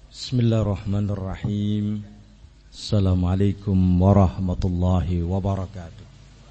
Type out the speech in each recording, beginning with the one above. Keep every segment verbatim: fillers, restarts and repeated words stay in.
Bismillahirrahmanirrahim. Assalamualaikum warahmatullahi wabarakatuh.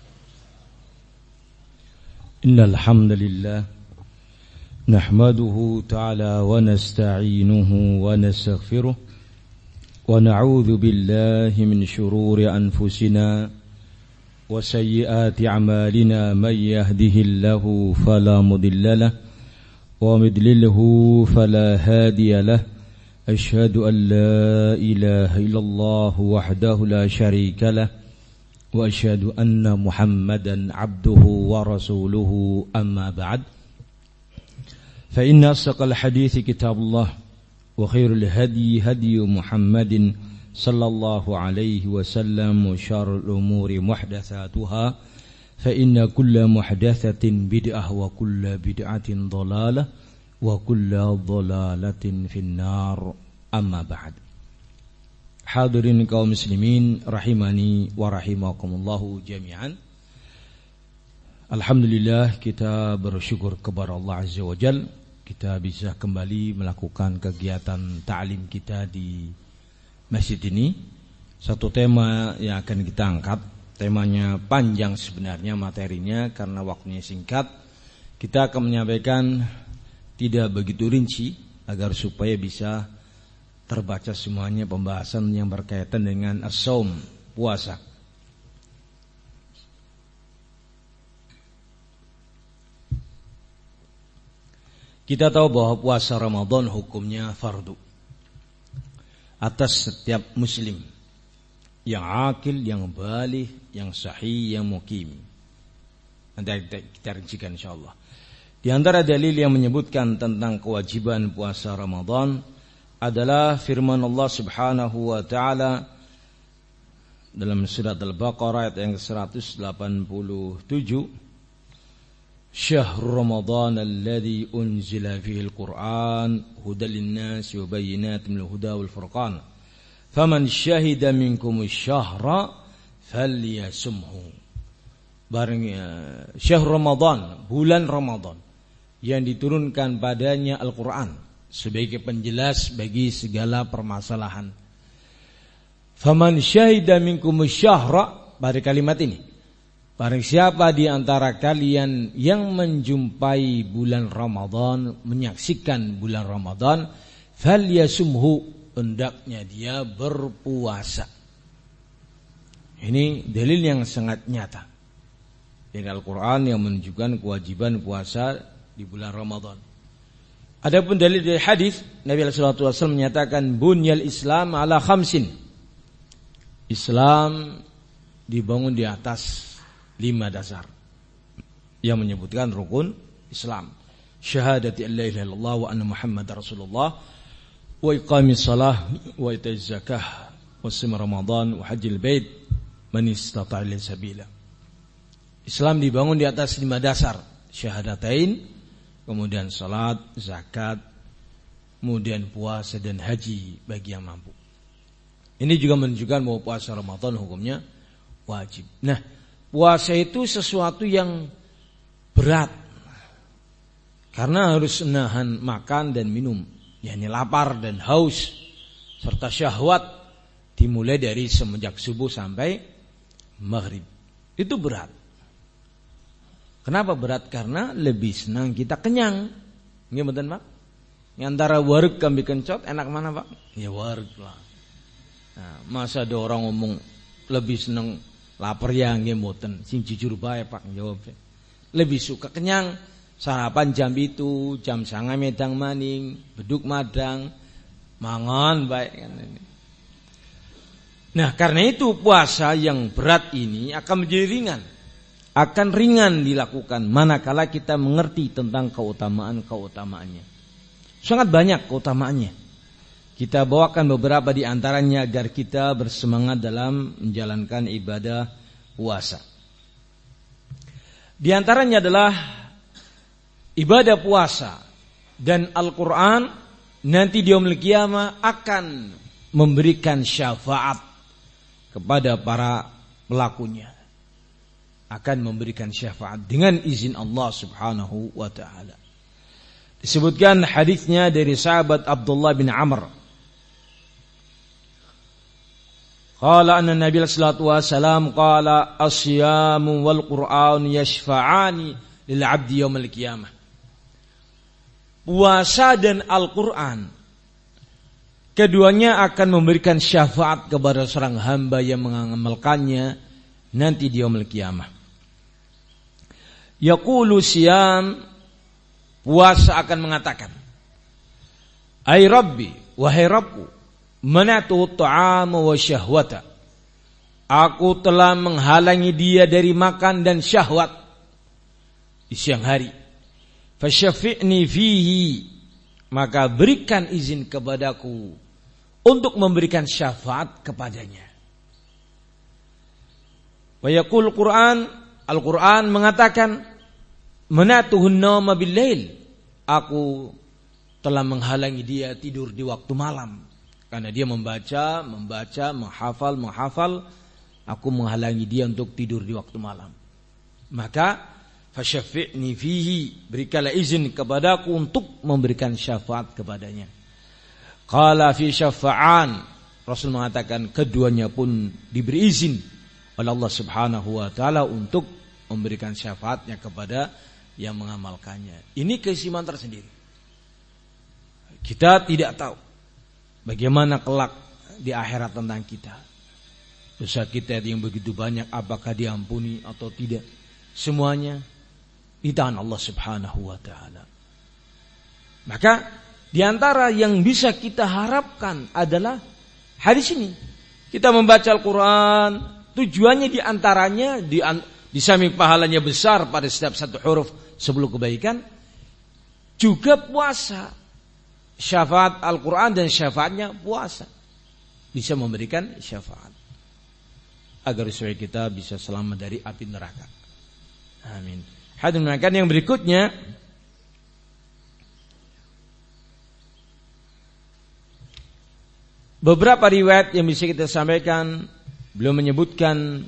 Innal hamdalillah nahmaduhu ta'ala wa nasta'inuhu wa nastaghfiruh wa na'udzu billahi min shururi anfusina wa sayyiati a'malina may yahdihillahu fala mudilla lahu wa yudlilhu fala hadiya lahu. Asyhadu an la ilaha illallah wahdahu la syarika lah wa asyhadu anna Muhammadan abduhu wa rasuluhu amma ba'd. Fa inna asdaqal hadithi kitabullah wa khairul hadi hadi Muhammadin sallallahu alaihi wasallam wa syarrul umuri muhdatsatuha fa inna kulla muhdatsatin bid'ah wa kulla bid'atin dhalalah wa kulla dhalalatin finnar. Amma ba'd. Hadirin kaum muslimin rahimani wa rahimakumullahu jami'an. Alhamdulillah, kita bersyukur kepada Allah Azza wa Jalla, kita bisa kembali melakukan kegiatan ta'lim kita di masjid ini. Satu tema yang akan kita angkat, temanya panjang sebenarnya materinya karena waktunya singkat. Kita akan menyampaikan tidak begitu rinci agar supaya bisa terbaca semuanya pembahasan yang berkaitan dengan as-shaum, puasa. Kita tahu bahwa puasa Ramadan hukumnya fardu atas setiap muslim yang akil, yang baligh, yang sahih, yang mukim. Nanti kita rincikan insyaallah. Di antara dalil yang menyebutkan tentang kewajiban puasa Ramadan adalah firman Allah Subhanahu wa taala dalam surat Al-Baqarah ayat yang seratus delapan puluh tujuh. Syahrul Ramadan alladzi unzila fihi al-Qur'an hudan lin-nas wa bayyinatin minal huda wal furqan. Faman syahida minkum asy-syahra falyasumhu. Barangnya syahrul Ramadan, bulan Ramadan yang diturunkan padanya Al-Qur'an sebagai penjelas bagi segala permasalahan. Faman syahida minkum syahra, pada kalimat ini, barang siapa di antara kalian yang menjumpai bulan Ramadan, menyaksikan bulan Ramadan, falyasumhu, hendaknya dia berpuasa. Ini dalil yang sangat nyata dari Al-Quran yang menunjukkan kewajiban puasa di bulan Ramadan. Adapun dalil dari hadis, Nabi sallallahu alaihi wasallam menyatakan bunyal Islam ala khamsin. Islam dibangun di atas lima dasar yang menyebutkan rukun Islam. Syahadati an la ilaha illallah wa anna Muhammadar Rasulullah wa iqamis shalah wa itaiz zakah wa shaum Ramadan wa hajjil bait man istata'a ilaihi sabila. Islam dibangun di atas lima dasar, syahadatain, kemudian salat, zakat, kemudian puasa dan haji bagi yang mampu. Ini juga menunjukkan bahwa puasa Ramadan hukumnya wajib. Nah, puasa itu sesuatu yang berat karena harus menahan makan dan minum, yakni lapar dan haus serta syahwat dimulai dari semenjak subuh sampai maghrib. Itu berat. Kenapa berat? Karena lebih senang kita kenyang. Nggih mboten, Pak? Antara wareg kambing kencot enak mana, Pak? Ya wareg lah. Nah, masa ada orang ngomong lebih senang lapar ya nggih mboten. Sing jujur bae, Pak, jawab. Lebih suka kenyang. Sarapan jam itu, jam sanga medang maning, beduk madang, mangan baik kan ini. Nah, karena itu puasa yang berat ini akan menjadi ringan. Akan ringan dilakukan manakala kita mengerti tentang keutamaan-keutamaannya. Sangat banyak keutamaannya. Kita bawakan beberapa di antaranya agar kita bersemangat dalam menjalankan ibadah puasa. Di antaranya adalah ibadah puasa dan Al-Quran nanti di yaumul qiyamah akan memberikan syafaat kepada para pelakunya. Akan memberikan syafaat dengan izin Allah Subhanahu wa taala. Disebutkan hadisnya dari sahabat Abdullah bin Amr Qala anna Nabi sallallahu alaihi wasallam qala as-siyamu wal Qur'an yashfa'ani lil 'abdi yaumil qiyamah. Puasa dan Al-Qur'an keduanya akan memberikan syafaat kepada seorang hamba yang mengamalkannya nanti di yaumil qiyamah. Yaqulu siyam, puasa akan mengatakan, "Ai Rabbi, wahai Rabbku, manatu ta'ama wa syahwata." Aku telah menghalangi dia dari makan dan syahwat di siang hari. Fasyafi'ni fihi, maka berikan izin kepadaku untuk memberikan syafaat kepadanya. Wa yaqul Qur'an, Al-Qur'an mengatakan, manatuhun nauma bil-lail. Aku telah menghalangi dia tidur di waktu malam. Karena dia membaca, membaca, menghafal, menghafal, aku menghalangi dia untuk tidur di waktu malam. Maka fasyafi'ni fihi, berikanlah izin kepadaku untuk memberikan syafaat kepadanya. Qala fi syafa'an, Rasul mengatakan keduanya pun diberi izin oleh Allah Subhanahu wa taala untuk memberikan syafaatnya kepada yang mengamalkannya. Ini keistimewaan tersendiri. Kita tidak tahu bagaimana kelak di akhirat tentang kita. Dosa kita yang begitu banyak, apakah diampuni atau tidak? Semuanya di tangan Allah Subhanahu wa taala. Maka di antara yang bisa kita harapkan adalah hadis ini. Kita membaca Al-Quran, tujuannya di antaranya di, di samping pahalanya besar pada setiap satu huruf sebelum kebaikan, juga puasa. Syafaat Al-Quran dan syafaatnya puasa bisa memberikan syafaat agar supaya kita bisa selamat dari api neraka. Amin. Hadirin yang berikutnya, beberapa riwayat yang bisa kita sampaikan, beliau menyebutkan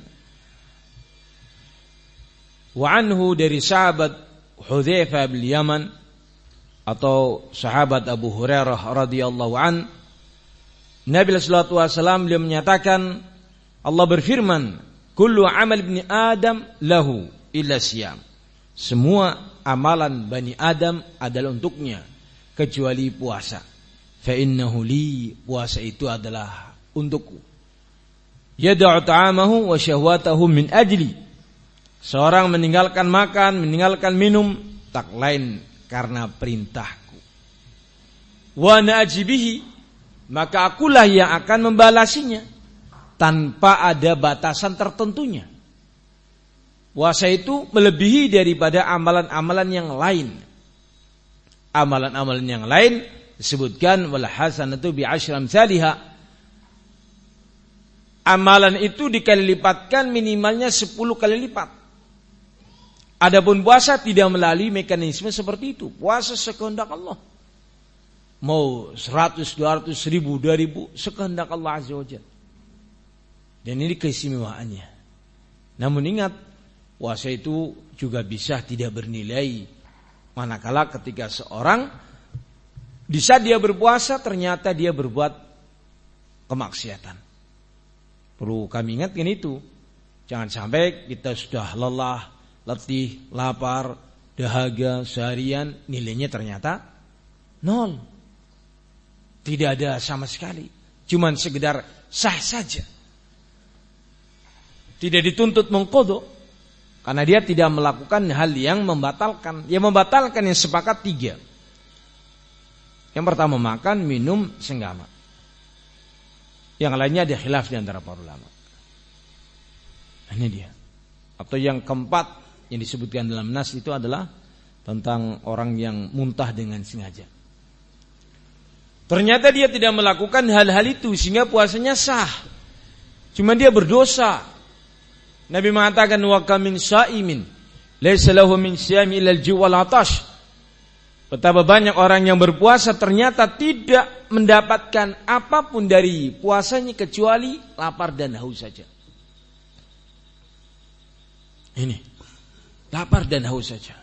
wa anhu dari sahabat Hudzaifah bin Yaman atau sahabat Abu Hurairah radhiyallahu an, Nabi sallallahu alaihi wasallam beliau menyatakan, Allah berfirman, kullu amal ibni Adam lahu illa siyam. Semua amalan Bani Adam adalah untuknya kecuali puasa. Fa innahu li, puasa itu adalah untukku. Yada'u ta'amahu wa syahwatahu min ajli. Seorang meninggalkan makan, meninggalkan minum tak lain karena perintahku. Wa na'jibihi, maka akulah yang akan membalasinya tanpa ada batasan tertentunya. Puasa itu melebihi daripada amalan-amalan yang lain. Amalan-amalan yang lain disebutkan wal hasanatu bi asyri amsalha. Amalan itu dikali lipatkan minimalnya sepuluh kali lipat. Adapun puasa tidak melalui mekanisme seperti itu. Puasa sekehendak Allah. Mau seratus, dua ratus, seribu, dua ribu, sekehendak Allah Azza wa Jalla. Dan ini keistimewaannya. Namun ingat, puasa itu juga bisa tidak bernilai. Manakala ketika seorang di saat dia berpuasa ternyata dia berbuat kemaksiatan. Perlu kami ingatkan itu. Jangan sampai kita sudah lelah, letih, lapar, dahaga seharian, nilainya ternyata nol. Tidak ada sama sekali. Cuman sekedar sah saja. Tidak dituntut mengqadha karena dia tidak melakukan hal yang membatalkan. Yang membatalkan yang sepakat tiga. Yang pertama makan, minum, senggama. Yang lainnya ada khilaf di antara para ulama. Ini dia. Atau yang keempat yang disebutkan dalam nas itu adalah tentang orang yang muntah dengan sengaja. Ternyata dia tidak melakukan hal-hal itu sehingga puasanya sah. Cuma dia berdosa. Nabi mengatakan wa kam min shaimin laysa lahu min siyami illa al-ju' wal 'atash. Betapa banyak orang yang berpuasa ternyata tidak mendapatkan apapun dari puasanya kecuali lapar dan haus saja. Ini, lapar dan haus saja.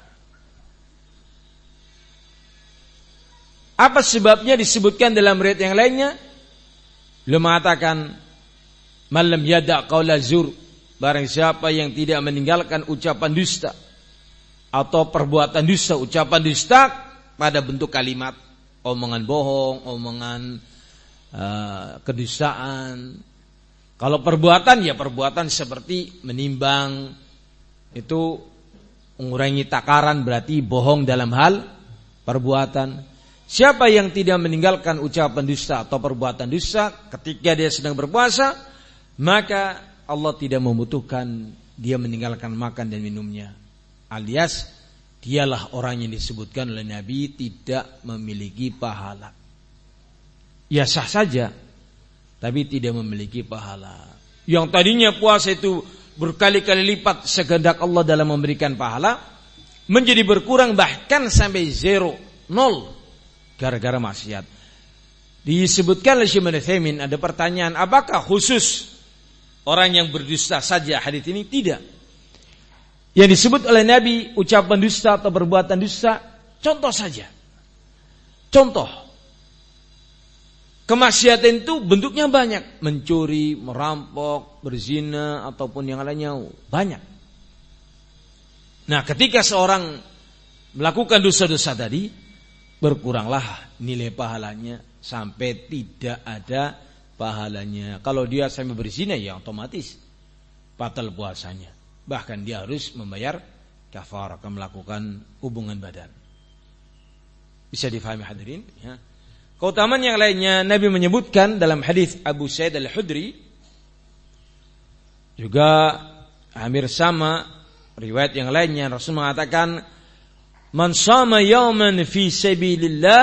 Apa sebabnya disebutkan dalam riwayat yang lainnya? Beliau mengatakan Man lam yada' qaula zur, barang siapa yang tidak meninggalkan ucapan dusta atau perbuatan dusta, ucapan dusta pada bentuk kalimat, omongan bohong, omongan uh, kedustaan. Kalau perbuatan ya perbuatan seperti menimbang, itu mengurangi takaran, berarti bohong dalam hal perbuatan. Siapa yang tidak meninggalkan ucapan dusta atau perbuatan dusta ketika dia sedang berpuasa, maka Allah tidak membutuhkan dia meninggalkan makan dan minumnya. Alias dialah orang yang disebutkan oleh Nabi tidak memiliki pahala. Ya sah saja, tapi tidak memiliki pahala. Yang tadinya puasa itu berkali-kali lipat sekehendak Allah dalam memberikan pahala, menjadi berkurang bahkan sampai zero, nol, gara-gara maksiat. Disebutkan oleh Syekh Ibnu Utsaimin, ada pertanyaan, apakah khusus orang yang berdusta saja hadits ini? Tidak. Yang disebut oleh Nabi ucapan dusta atau perbuatan dusta, contoh saja. Contoh. Kemaksiatan itu bentuknya banyak, mencuri, merampok, berzina ataupun yang lainnya banyak. Nah, ketika seorang melakukan dosa-dosa tadi, berkuranglah nilai pahalanya sampai tidak ada pahalanya. Kalau dia sampai berzina ya otomatis batal puasanya. Bahkan dia harus membayar kafarah, akan melakukan hubungan badan. Bisa difahami hadirin ya. Keutamaan yang lainnya Nabi menyebutkan dalam hadis Abu Sa'id Al-Khudri, juga hampir sama riwayat yang lainnya, Rasul mengatakan, man shama yawman fi sabilillah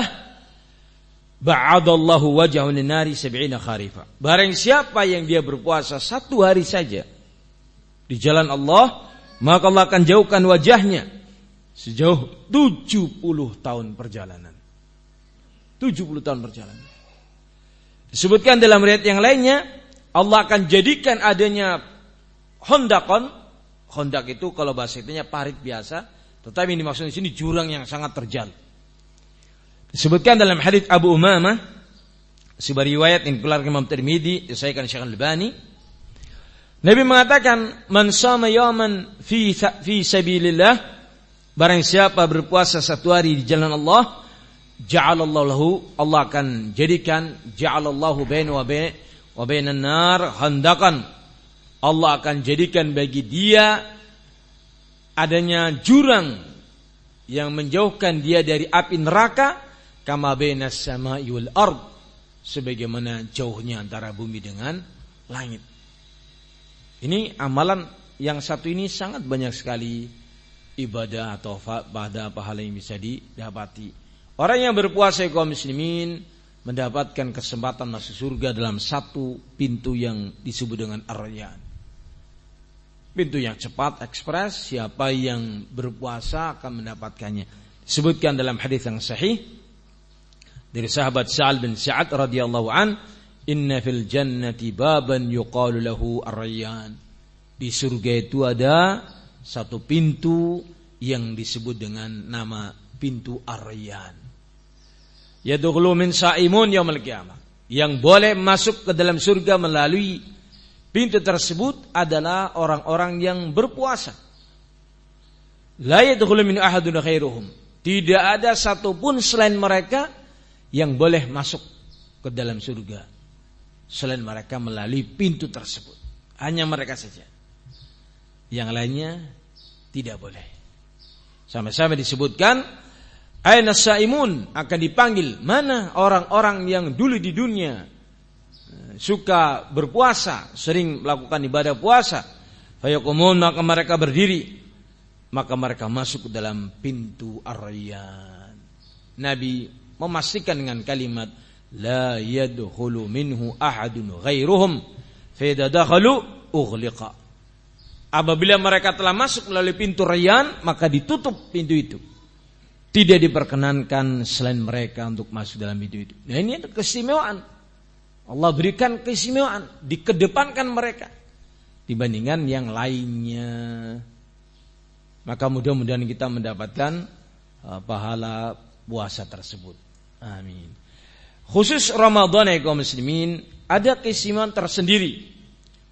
ba'adallahu wajhahu lin-nari sab'ina kharifa. Barang siapa yang dia berpuasa satu hari saja di jalan Allah, maka Allah akan jauhkan wajahnya sejauh tujuh puluh tahun perjalanan. tujuh puluh tahun perjalanan. Disebutkan dalam riwayat yang lainnya, Allah akan jadikan adanya hondakon. Hondak itu kalau bahasa itunya parit biasa, tetapi ini maksudnya di sini jurang yang sangat terjal. Disebutkan dalam hadits Abu Umamah, sebuah riwayat yang dikeluarkan Imam Tirmidzi, disahihkan Syekh Al-Albani. Nabi mengatakan, man shama yawman fi fi sabilillah, barang siapa berpuasa satu hari di jalan Allah, ja'alallahu lahu, Allah akan jadikan, ja'alallahu bainahu wa bain wa bainan nar handakan. Allah akan jadikan bagi dia adanya jurang yang menjauhkan dia dari api neraka, kama bainas sama'i wal ard, sebagaimana jauhnya antara bumi dengan langit. Ini amalan yang satu ini sangat banyak sekali ibadah atau pada pahala yang bisa didapati. Orang yang berpuasa kaum muslimin mendapatkan kesempatan masuk surga dalam satu pintu yang disebut dengan ar-rayyan. Pintu yang cepat, ekspres, siapa yang berpuasa akan mendapatkannya. Disebutkan dalam hadis yang sahih dari sahabat Sa'al bin Sa'ad radhiyallahu an, inna fil jannati baban yuqalu lahu ar-rayyan. Di surga itu ada satu pintu yang disebut dengan nama pintu ar-rayyan. Yadkhulu min sa'imun yaumil qiyamah. Yang boleh masuk ke dalam surga melalui pintu tersebut adalah orang-orang yang berpuasa. La yadkhulu min ahadun khairuhum. Tidak ada satupun selain mereka yang boleh masuk ke dalam surga selain mereka melalui pintu tersebut. Hanya mereka saja. Yang lainnya tidak boleh. Sampai-sampai disebutkan, aina saimun, akan dipanggil, mana orang-orang yang dulu di dunia suka berpuasa, sering melakukan ibadah puasa. Fayaqumun, maka mereka berdiri, maka mereka masuk ke dalam pintu ar-rayyan. Nabi memastikan dengan kalimat la yadkhulu minhu ahadun ghairuhum fa idza dakhalu ughliqa. Apabila mereka telah masuk melalui pintu rayyan, maka ditutup pintu itu. Tidak diperkenankan selain mereka untuk masuk dalam pintu itu. Nah, ini ada keistimewaan. Allah berikan keistimewaan, dikedepankan mereka dibandingkan yang lainnya. Maka mudah-mudahan kita mendapatkan uh, pahala puasa tersebut. Amin. Khusus Ramadan ya kaum muslimin, ada keistimewaan tersendiri.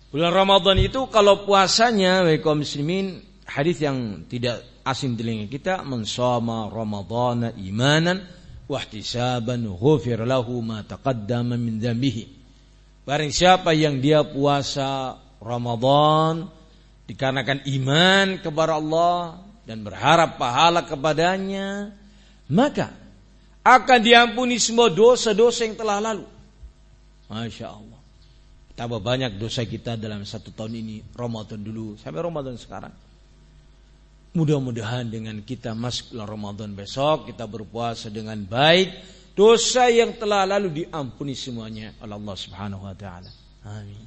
Bulan Ramadan itu kalau puasanya, wahai kaum muslimin, hadis yang tidak asing telinga kita, man shoma ramadhana imanan wa ihtisaban ghufir lahu ma taqaddama min dzambihi. Barang siapa yang dia puasa Ramadan dikarenakan iman kepada Allah dan berharap pahala kepadanya, maka akan diampuni semua dosa-dosa yang telah lalu. Masya Allah. Betapa banyak dosa kita dalam satu tahun ini, Ramadan dulu sampai Ramadan sekarang. Mudah-mudahan dengan kita masuk Ramadan besok, kita berpuasa dengan baik, dosa yang telah lalu diampuni semuanya oleh Allah Subhanahu wa taala. Amin.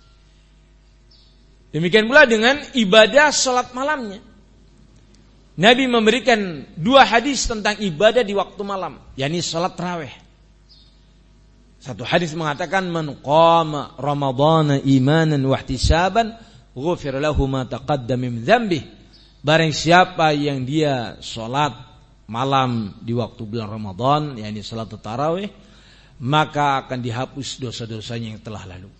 Demikian pula dengan ibadah salat malamnya. Nabi memberikan dua hadis tentang ibadah di waktu malam, yakni salat tarawih. Satu hadis mengatakan man qama ramadhana imanan wa ihtisaban ghufir lahu ma taqaddama min dzambihi. Barang siapa yang dia salat malam di waktu bulan Ramadan, yakni salat tarawih, maka akan dihapus dosa-dosanya yang telah lalu.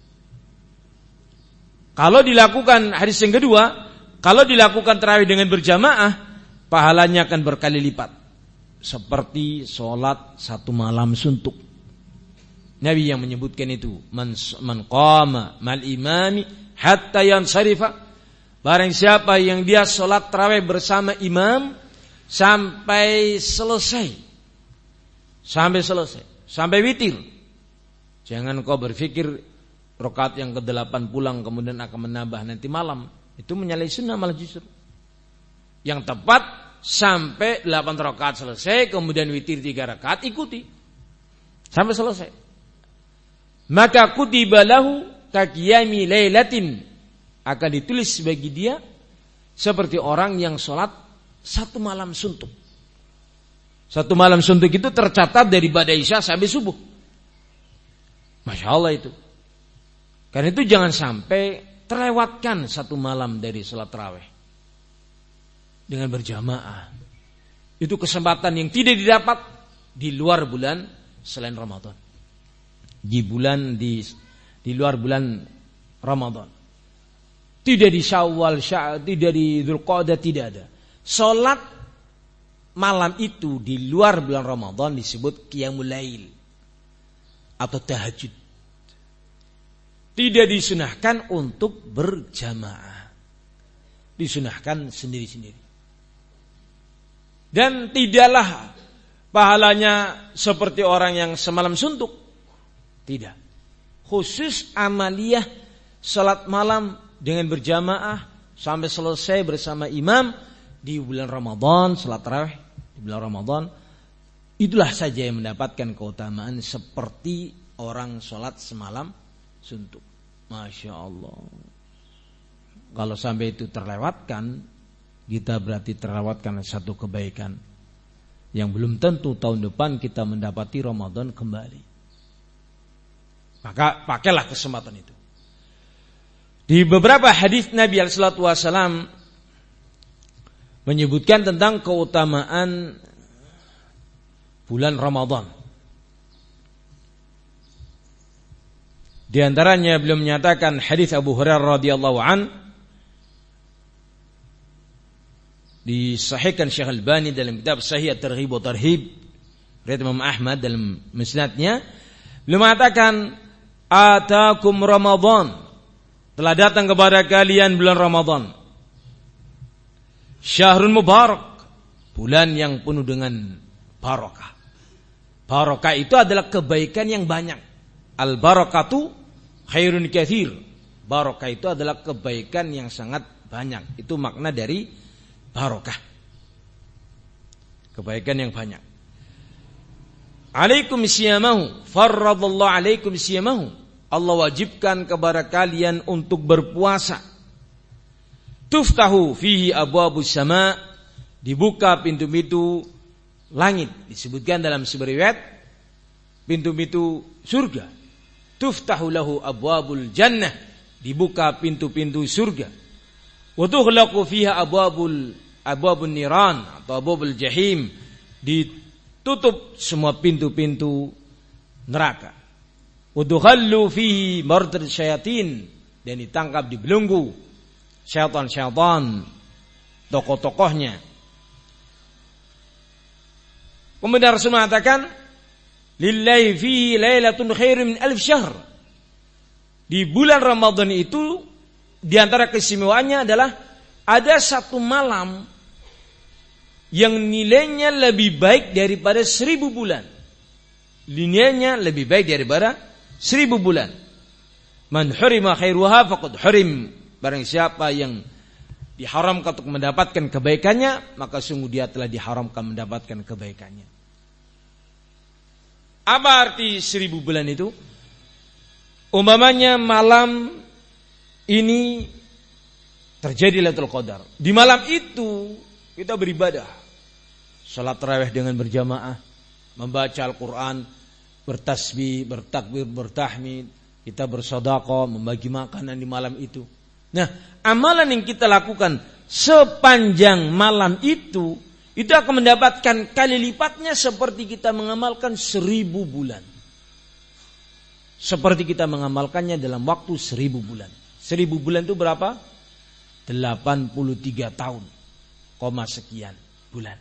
Kalau dilakukan hadis yang kedua, kalau dilakukan tarawih dengan berjamaah, pahalanya akan berkali lipat, seperti salat satu malam suntuk. Nabi yang menyebutkan itu, man, man qama mal imami hatta yansarifa. Barang siapa yang dia salat tarawih bersama imam sampai selesai, sampai selesai, sampai witir. Jangan kau berpikir rakaat yang kedelapan pulang kemudian akan menambah nanti malam. Itu menyalahi sunnah malah justru. Yang tepat sampai delapan rakaat selesai, kemudian witir tiga rakaat, ikuti sampai selesai. Maka kutiba lahu kaqiyami lailatin, akan ditulis bagi dia seperti orang yang sholat satu malam suntuk. Satu malam suntuk itu tercatat dari badai isya sampai subuh. Masya Allah itu. Karena itu jangan sampai terlewatkan satu malam dari sholat tarawih dengan berjamaah. Itu kesempatan yang tidak didapat di luar bulan selain Ramadan. Di bulan di di luar bulan Ramadan. Tidak di Syawal, Syawal, tidak di Dzulqa'dah, tidak ada. Salat malam itu di luar bulan Ramadan disebut qiyamul lail atau tahajud. Tidak disunahkan untuk berjamaah. Disunahkan sendiri-sendiri. Dan tidaklah pahalanya seperti orang yang semalam suntuk. Tidak. Khusus amaliyah salat malam dengan berjamaah sampai selesai bersama imam di bulan Ramadan, salat tarawih di bulan Ramadan, itulah saja yang mendapatkan keutamaan seperti orang salat semalam suntuk. Masya Allah. Kalau sampai itu terlewatkan, kita berarti terlewatkan satu kebaikan yang belum tentu tahun depan kita mendapati Ramadan kembali. Maka pakailah kesempatan itu. Di beberapa hadis Nabi sallallahu alaihi wasallam menyebutkan tentang keutamaan bulan Ramadan. Di antaranya beliau menyatakan hadis Abu Hurairah radhiyallahu an, disahihkan Syekh Al-Albani dalam kitab Sahih At-Targhib wa Tarhib, riwayat Imam Ahmad dalam musnadnya. Beliau mengatakan, atakum Ramadan, telah datang kepada kalian bulan Ramadan. Syahrun mubarak, bulan yang penuh dengan barakah. Barakah itu adalah kebaikan yang banyak. Al barakatu khairun katsir. Barakah itu adalah kebaikan yang sangat banyak. Itu makna dari barakah. Kebaikan yang banyak. Alaikum siyamahu, farradallahu alaikum siyamahu. Allah wajibkan kepada kalian untuk berpuasa. Tuftahu fihi abwabus sama, dibuka pintu-pintu langit. Disebutkan dalam sebuah riwayat pintu-pintu surga. Tuftahu lahu abwabul jannah, dibuka pintu-pintu surga. Wa tughlaqu fiha abwabul abwabun niran atau abwabul jahim, ditutup semua pintu-pintu neraka. Udkhallu fihi mardad syayatin, dan ditangkap, dibelenggu syaitan-syaitan, tokoh-tokohnya. Kemudian Rasul mengatakan, lillahi fi lailatun khairum min alf syahr. Di bulan Ramadan itu, di antara keistimewaannya adalah ada satu malam yang nilainya lebih baik daripada seribu bulan. Nilainya lebih baik daripada seribu bulan. Man hurima khairuha faqad hurim. Barang siapa yang diharamkan untuk mendapatkan kebaikannya, maka sungguh dia telah diharamkan mendapatkan kebaikannya. Apa arti seribu bulan itu? Umpamanya malam ini terjadi Lailatul Qadar. Di malam itu kita beribadah, salat tarawih dengan berjamaah, membaca Al-Quran, bertasbih, bertakbir, bertahmid, kita bersedekah, membagi makanan di malam itu. Nah, amalan yang kita lakukan sepanjang malam itu, itu akan mendapatkan kali lipatnya seperti kita mengamalkan seribu bulan. Seperti kita mengamalkannya dalam waktu seribu bulan. Seribu bulan itu berapa? delapan puluh tiga tahun, koma sekian bulan.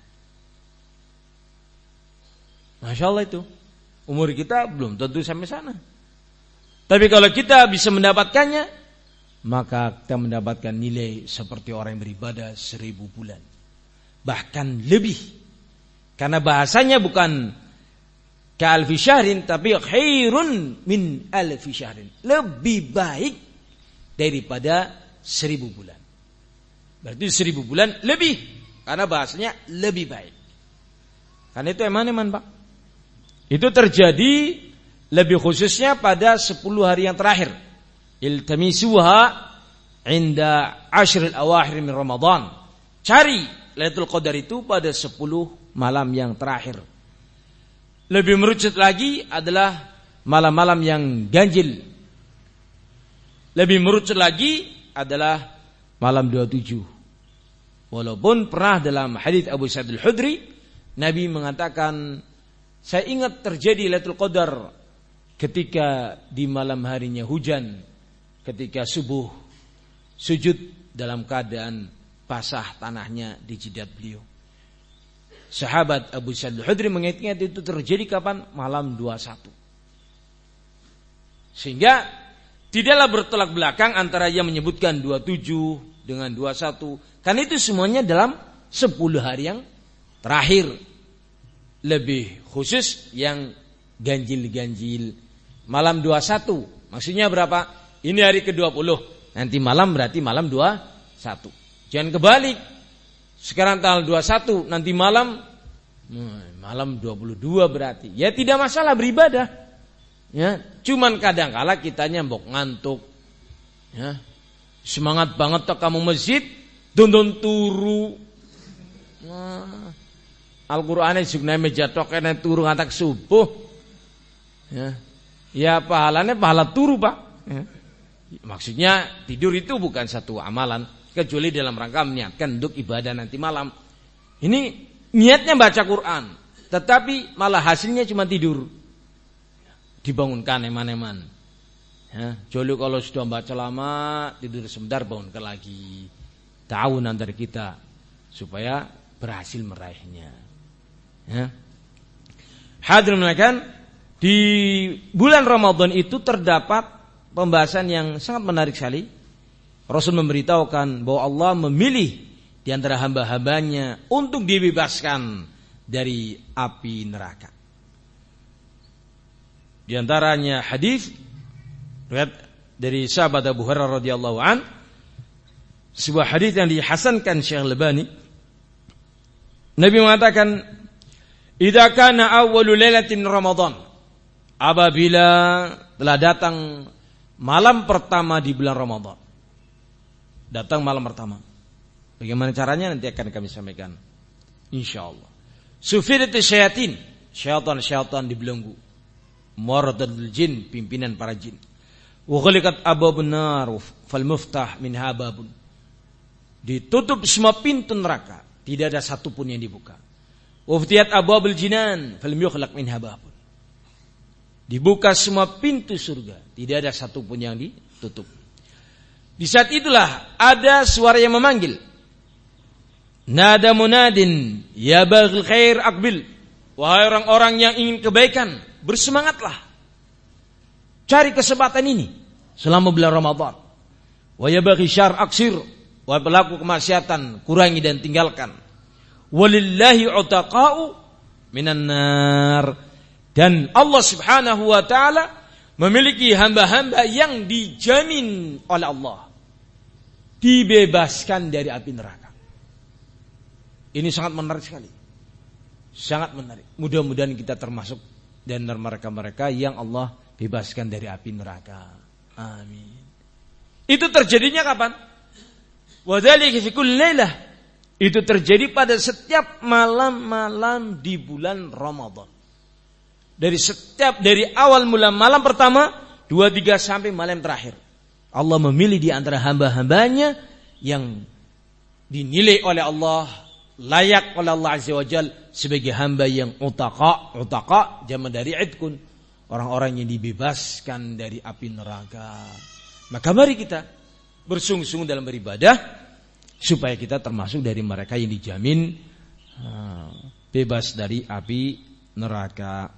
Masya Allah itu. Umur kita belum tentu sampai sana. Tapi kalau kita bisa mendapatkannya, maka kita mendapatkan nilai seperti orang yang beribadah seribu bulan. Bahkan lebih. Karena bahasanya bukan ka'alfi syahrin, tapi khairun min alfi syahrin. Lebih baik daripada seribu bulan. Berarti seribu bulan lebih. Karena bahasanya lebih baik. Karena itu eman-eman Pak. Itu terjadi lebih khususnya pada sepuluh hari yang terakhir. Iltamisuha inda ashril awakhir min Ramadan. Cari Lailatul Qadar itu pada sepuluh malam yang terakhir. Lebih merucut lagi adalah malam-malam yang ganjil. Lebih merucut lagi adalah malam dua puluh tujuh. Walaupun pernah dalam hadits Abu Sa'id Al-Khudri, Nabi mengatakan, saya ingat terjadi Lailatul Qadar ketika di malam harinya hujan, ketika subuh sujud dalam keadaan basah tanahnya di jidat beliau. Sahabat Abu Sa'id Al-Khudri mengingat itu terjadi kapan? Malam dua puluh satu. Sehingga tidaklah bertolak belakang antara yang menyebutkan dua puluh tujuh dengan dua puluh satu. Karena itu semuanya dalam sepuluh hari yang terakhir. Lebih khusus yang ganjil-ganjil. Malam dua puluh satu. Maksudnya berapa? Ini hari ke dua puluh. Nanti malam berarti malam dua puluh satu. Jangan kebalik. Sekarang tanggal dua puluh satu. Nanti malam malam dua puluh dua berarti. Ya tidak masalah beribadah. Ya, cuman kadang-kala kitanya mbok ngantuk. Ya. Semangat banget tok kamu masjid, dondon turu. Nah, Al-Qur'ane sugna meja tok kene turu ngantak subuh. Ya. Ya pahalanya pahala turu, Pak. Ya. Maksudnya tidur itu bukan satu amalan kecuali dalam rangka meniatkan untuk ibadah nanti malam. Ini niatnya baca Quran, tetapi malah hasilnya cuma tidur. Dibangunkan eman-eman. Ya, jolu kalau sudah baca lama tidur sebentar bangunkan lagi. Tahu antara kita supaya berhasil meraihnya. Ya. Hadirin sekalian, di bulan Ramadan itu terdapat pembahasan yang sangat menarik sekali. Rasul memberitahukan bahwa Allah memilih di antara hamba-hambanya untuk dibebaskan dari api neraka. Di antaranya hadis riwayat dari sahabat Abu Hurairah radhiyallahu an, sebuah hadis yang dihasankan Syekh Al-Albani. Nabi mengatakan, "Idza kana awwalu lailatin Ramadan," apabila telah datang malam pertama di bulan Ramadan. Datang malam pertama. Bagaimana caranya nanti akan kami sampaikan insyaallah. Sufiratus syayatin, syaitan-syaitan dibelenggu. Maradul jin, pimpinan para jin. Wa ghaliqat abwabun nar fal muftah minha babun. Ditutup semua pintu neraka, tidak ada satu pun yang dibuka. Wa futiyat abwabul jinan fal yukhlaq minha babun. Dibuka semua pintu surga, tidak ada satu pun yang ditutup. Di saat itulah ada suara yang memanggil. Nada munadin, ya baghil khair aqbil. Wahai orang-orang yang ingin kebaikan, bersemangatlah. Cari kesempatan ini selama bulan Ramadan. Wa ya baghi syarr aksir. Wahai pelaku kemaksiatan, kurangi dan tinggalkan. Walillahi utaqa'u minan nar. Dan Allah Subhanahu wa taala memiliki hamba-hamba yang dijamin oleh Allah dibebaskan dari api neraka. Ini sangat menarik sekali. Sangat menarik. Mudah-mudahan kita termasuk dan mereka-mereka yang Allah bebaskan dari api neraka. Amin. Itu terjadinya kapan? Wa dzalika fi kulli lailah. Itu terjadi pada setiap malam-malam di bulan Ramadan. Dari setiap dari awal mula malam pertama, dua, tiga sampai malam terakhir. Allah memilih di antara hamba-hambanya yang dinilai oleh Allah, layak oleh Allah Azza wa Jalla sebagai hamba yang utaqa, utaqa jamak dari idkun, orang-orang yang dibebaskan dari api neraka. Maka mari kita bersungguh-sungguh dalam beribadah supaya kita termasuk dari mereka yang dijamin uh, bebas dari api neraka.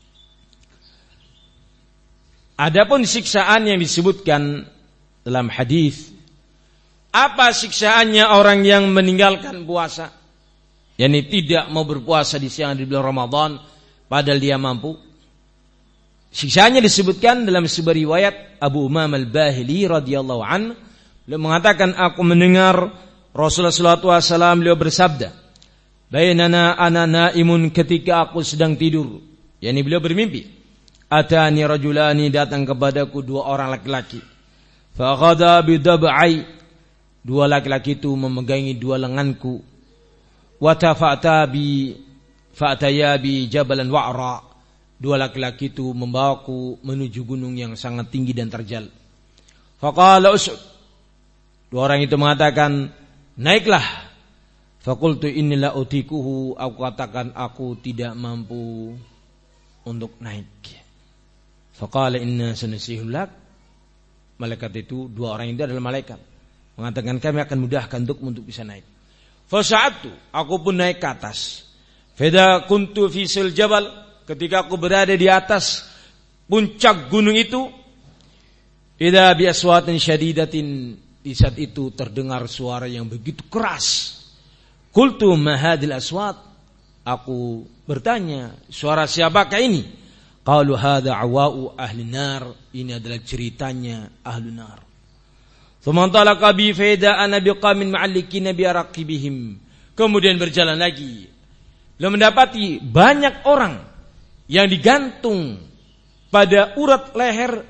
Adapun siksaan yang disebutkan dalam hadis, apa siksaannya orang yang meninggalkan puasa, yakni tidak mau berpuasa di siang di bulan Ramadan padahal dia mampu? Siksaannya disebutkan dalam sebuah riwayat Abu Umam al-Bahili radhiyallahu an, beliau mengatakan, aku mendengar Rasulullah sallallahu alaihi wasallam beliau bersabda, bainana ana naimun, ketika aku sedang tidur, yakni beliau bermimpi, atani rajulani, datang kepadaku dua orang laki-laki, fa ghada bi dab'ai, dua laki-laki itu memegangi dua lenganku, wa tafa'ta bi fa'taya bi jabalan wa'ra, dua laki-laki itu membawaku menuju gunung yang sangat tinggi dan terjal. Faqala us'ud, dua orang itu mengatakan, naiklah. Faqultu inni la utikuhu, aku katakan aku tidak mampu untuk naik. Faqala inna sanasihu lak, malaikat itu, dua orang itu adalah malaikat, mengatakan kami akan mudahkan untuk untuk bisa naik. Fasa'atu, aku pun naik ke atas. Fida kuntu fi sil jabal, ketika aku berada di atas puncak gunung itu, idza bi aswatin syadidatin, di saat itu terdengar suara yang begitu keras. Qultu ma hadhil aswat, aku bertanya, suara siapakah ini? Qalu hadza awa'u ahli nar, ini adalah ceritanya ahli nar. Tsumma talaqa bi faida ana biqamin ma'allikina bi araqibihim, kemudian berjalan lagi, beliau mendapati banyak orang yang digantung pada urat leher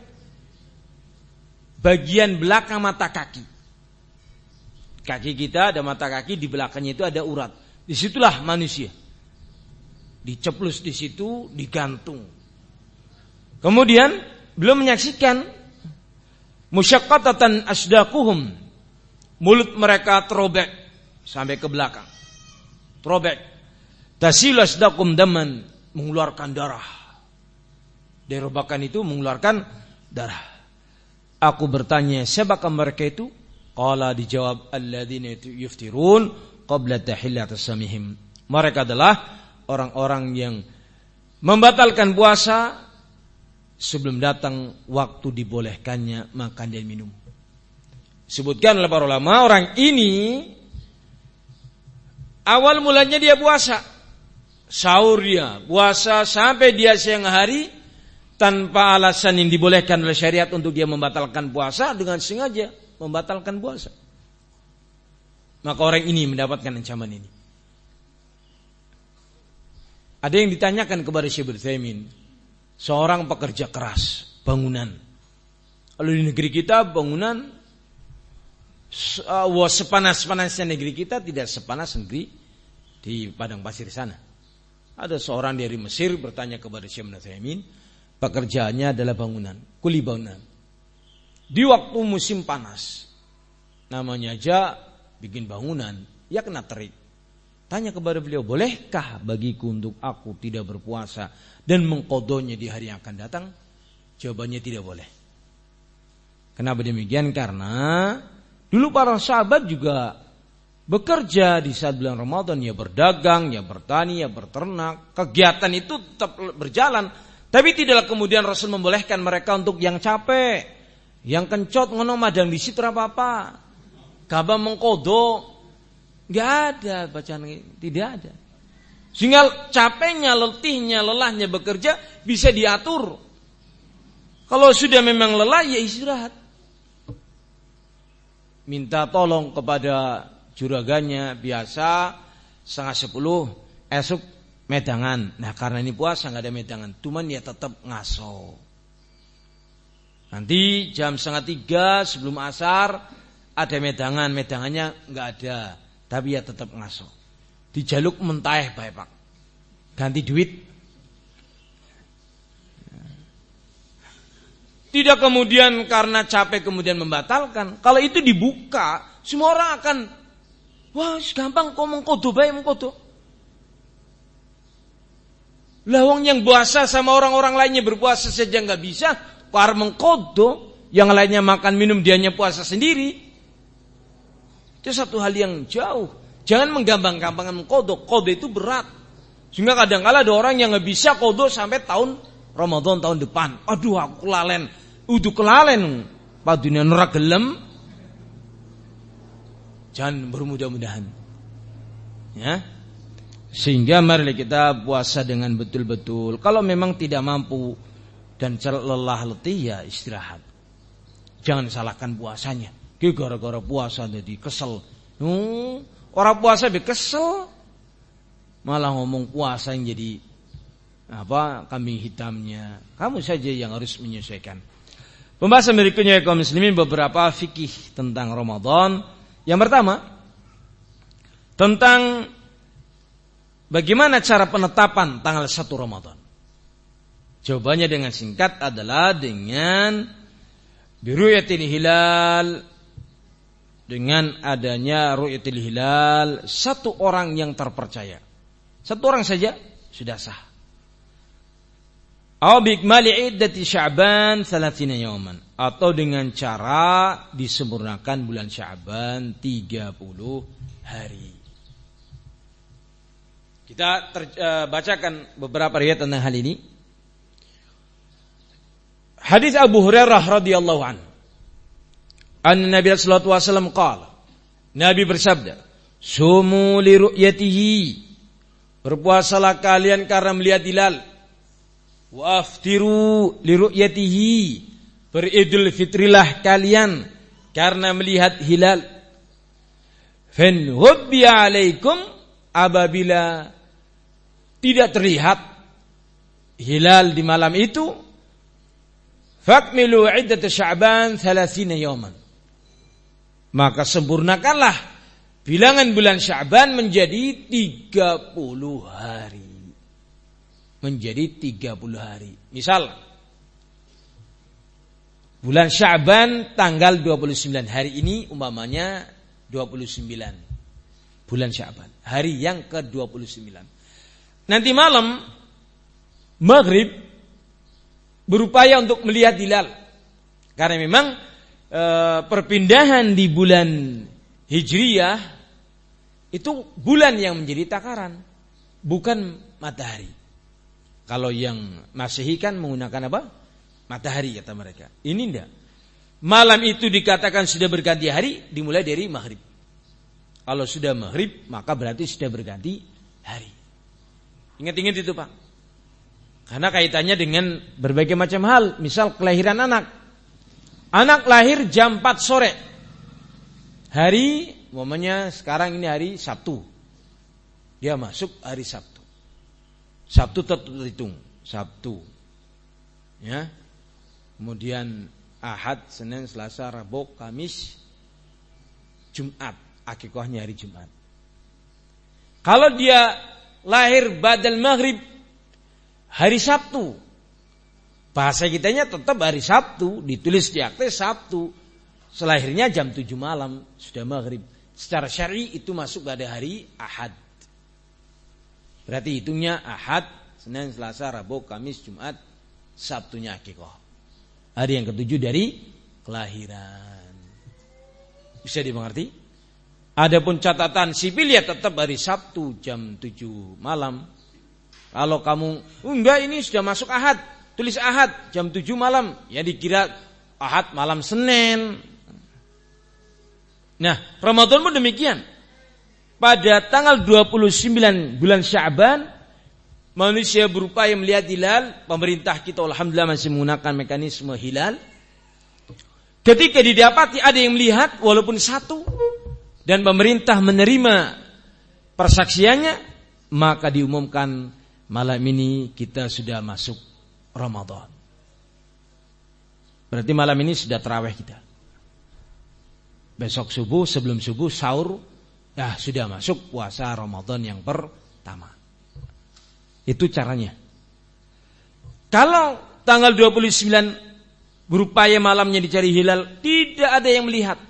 bagian belakang mata kaki. Kaki kita ada mata kaki, di belakangnya itu ada urat. Disitulah manusia diceplus di situ, digantung. Kemudian beliau menyaksikan musyaqqatatan asdaquhum, mulut mereka terobek sampai ke belakang, terobek. Tasilu asdaqum daman, mengeluarkan darah. Dari robakan itu mengeluarkan darah. Aku bertanya, siapakah mereka itu? Qala, dijawab, alladzina yuftirun qabla tahillati samihim. Mereka adalah orang-orang yang membatalkan puasa sebelum datang waktu dibolehkannya makan dan minum. Sebutkan oleh para ulama, orang ini awal mulanya dia puasa, sahur dia, puasa sampai dia siang hari tanpa alasan yang dibolehkan oleh syariat untuk dia membatalkan puasa, dengan sengaja membatalkan puasa. Maka orang ini mendapatkan ancaman ini. Ada yang ditanyakan kepada Syekh Utsaimin, seorang pekerja keras bangunan. Kalau di negeri kita bangunan uh, sepanas-panasnya negeri kita tidak sepanas negeri di padang pasir sana. Ada seorang dari Mesir bertanya kepada Syekh Utsaimin, pekerjaannya adalah bangunan, kuli bangunan. Di waktu musim panas, namanya aja bikin bangunan, ya kena terik. Tanya kepada beliau, bolehkah bagiku untuk aku tidak berpuasa dan mengqadhonya di hari yang akan datang? Jawabannya tidak boleh. Kenapa demikian? Karena dulu para sahabat juga bekerja di saat bulan Ramadan, ya berdagang, ya bertani, ya berternak. Kegiatan itu tetap berjalan. Tapi tidaklah kemudian Rasul membolehkan mereka untuk yang capek, yang kencot ngono madang di situ apa-apa. Gabah mengkodo, enggak ada bacaan, tidak ada. Sehingga capeknya, letihnya, lelahnya bekerja bisa diatur. Kalau sudah memang lelah ya istirahat. Minta tolong kepada juraganya, biasa setengah sepuluh esok medangan. Nah karena ini puasa nggak ada medangan, cuman ya tetap ngaso. Nanti jam setengah tiga sebelum asar ada medangan, medangannya nggak ada, tapi ya tetap ngaso. Dijaluk mentah bae Pak, ganti duit. Tidak kemudian karena capek kemudian membatalkan. Kalau itu dibuka, semua orang akan, wah gampang kok mengkodo bae mengkodo. Lawang yang puasa sama orang-orang lainnya berpuasa saja nggak bisa, par mengkodo, yang lainnya makan minum dianya puasa sendiri. Itu satu hal yang jauh. Jangan menggampang-gampangkan mengkodo. Kodo itu berat. Sehingga kadang-kala ada orang yang nggak bisa kodo sampai tahun Ramadan tahun depan. Aduh aku kelalen, udah kelalen. Padunya nerak gelem. Jangan bermudah-mudahan. Ya. Sehingga mari kita puasa dengan betul-betul. Kalau memang tidak mampu dan lelah letih ya istirahat. Jangan salahkan puasanya. Gara-gara puasa jadi kesel. Hmm, orang puasa be kesel. Malah ngomong puasa yang jadi apa kambing hitamnya. Kamu saja yang harus menyesuaikan. Pembahasan berikutnya kaum muslimin beberapa fikih tentang Ramadan. Yang pertama tentang bagaimana cara penetapan tanggal satu Ramadan. Jawabannya dengan singkat adalah dengan biru'yatil hilal, dengan adanya ru'yatil hilal satu orang yang terpercaya. Satu orang saja sudah sah. Aw bikmali iddati Sya'ban thalathina yawman, atau dengan cara disempurnakan bulan Sya'ban tiga puluh hari. Kita ter, uh, bacakan beberapa riwayat tentang hal ini. Hadis Abu Hurairah radhiyallahu anhu. An Nabi sallallahu alaihi wasallam qala. Nabi bersabda, "Sumu li ru'yatihi." Berpuasalah kalian karena melihat hilal. Wa aftiru li ru'yatihi. Beridul fitrilah kalian karena melihat hilal. Fan hubbi alaikum, apabila tidak terlihat hilal di malam itu, fakmilu iddat Sya'ban thalathina yawman, maka sempurnakanlah bilangan bulan Sya'ban menjadi tiga puluh hari. Menjadi tiga puluh hari. Misal bulan Sya'ban tanggal dua puluh sembilan, hari ini umpamanya dua puluh sembilan bulan Sya'ban, hari yang ke dua puluh sembilan. Nanti malam maghrib berupaya untuk melihat hilal. Karena memang e, perpindahan di bulan Hijriyah itu bulan yang menjadi takaran, bukan matahari. Kalau yang Masehi kan menggunakan apa? Matahari kata mereka. Ini enggak. Malam itu dikatakan sudah berganti hari dimulai dari maghrib. Kalau sudah maghrib maka berarti sudah berganti hari. Ingat-ingat itu Pak. Karena kaitannya dengan berbagai macam hal. Misal kelahiran anak. Anak lahir jam empat sore. Hari, momennya sekarang ini hari Sabtu. Dia masuk hari Sabtu. Sabtu terhitung. Sabtu. Ya. Kemudian Ahad, Senin, Selasa, Rabu, Kamis, Jumat. Akikahnya hari Jumat. Kalau dia lahir badal maghrib, hari Sabtu, bahasa kitanya tetap hari Sabtu, ditulis di akte Sabtu, selahirnya jam tujuh malam, sudah maghrib. Secara syar'i itu masuk pada hari Ahad. Berarti hitungnya Ahad, Senin, Selasa, Rabu, Kamis, Jumat, Sabtunya akikah. Hari yang ketujuh dari kelahiran. Bisa dimengerti? Adapun catatan sipil ya tetap hari Sabtu jam tujuh malam. Kalau kamu enggak ini sudah masuk Ahad, tulis Ahad jam tujuh malam, ya dikira Ahad malam Senin. Nah, Ramadan pun demikian. Pada tanggal dua puluh sembilan bulan Sya'ban, manusia berupaya melihat hilal. Pemerintah kita alhamdulillah masih menggunakan mekanisme hilal. Ketika didapati ada yang melihat walaupun satu dan pemerintah menerima persaksiannya, maka diumumkan malam ini kita sudah masuk Ramadan. Berarti malam ini sudah tarawih kita. Besok subuh, sebelum subuh sahur, ya sudah masuk puasa Ramadan yang pertama. Itu caranya. Kalau tanggal dua puluh sembilan berupaya malamnya dicari hilal, tidak ada yang melihat,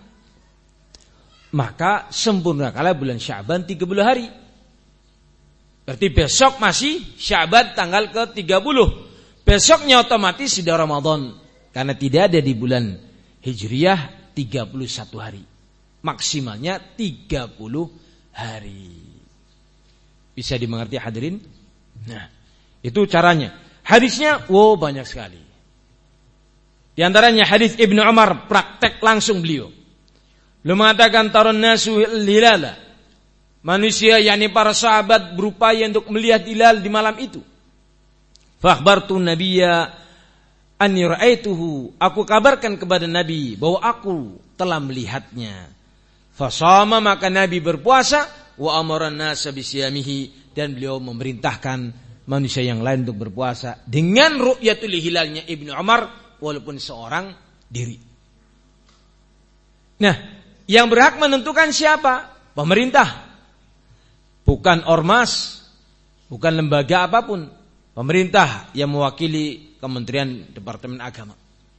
maka sempurnakanlah bulan Sya'ban tiga puluh hari. Berarti besok masih Sya'ban tanggal ke tiga puluh. Besoknya otomatis sudah Ramadan. Karena tidak ada di bulan Hijriyah tiga puluh satu hari. Maksimalnya tiga puluh hari. Bisa dimengerti hadirin? Nah, itu caranya. Hadisnya, wow banyak sekali. Di antaranya hadis Ibnu Umar, praktek langsung beliau. Beliau mengatakan taron nasu hilala. Manusia yakni para sahabat berupaya untuk melihat hilal di malam itu. Fakhbartu nabiyya anni ra'aituhu. Aku kabarkan kepada Nabi bahwa aku telah melihatnya. Fasama, maka Nabi berpuasa, wa amara an-nasa bisiyamihi, dan beliau memerintahkan manusia yang lain untuk berpuasa dengan ru'yatul hilalnya Ibnu Umar walaupun seorang diri. Nah, yang berhak menentukan siapa? Pemerintah. Bukan ormas, bukan lembaga apapun. Pemerintah yang mewakili Kementerian Departemen Agama.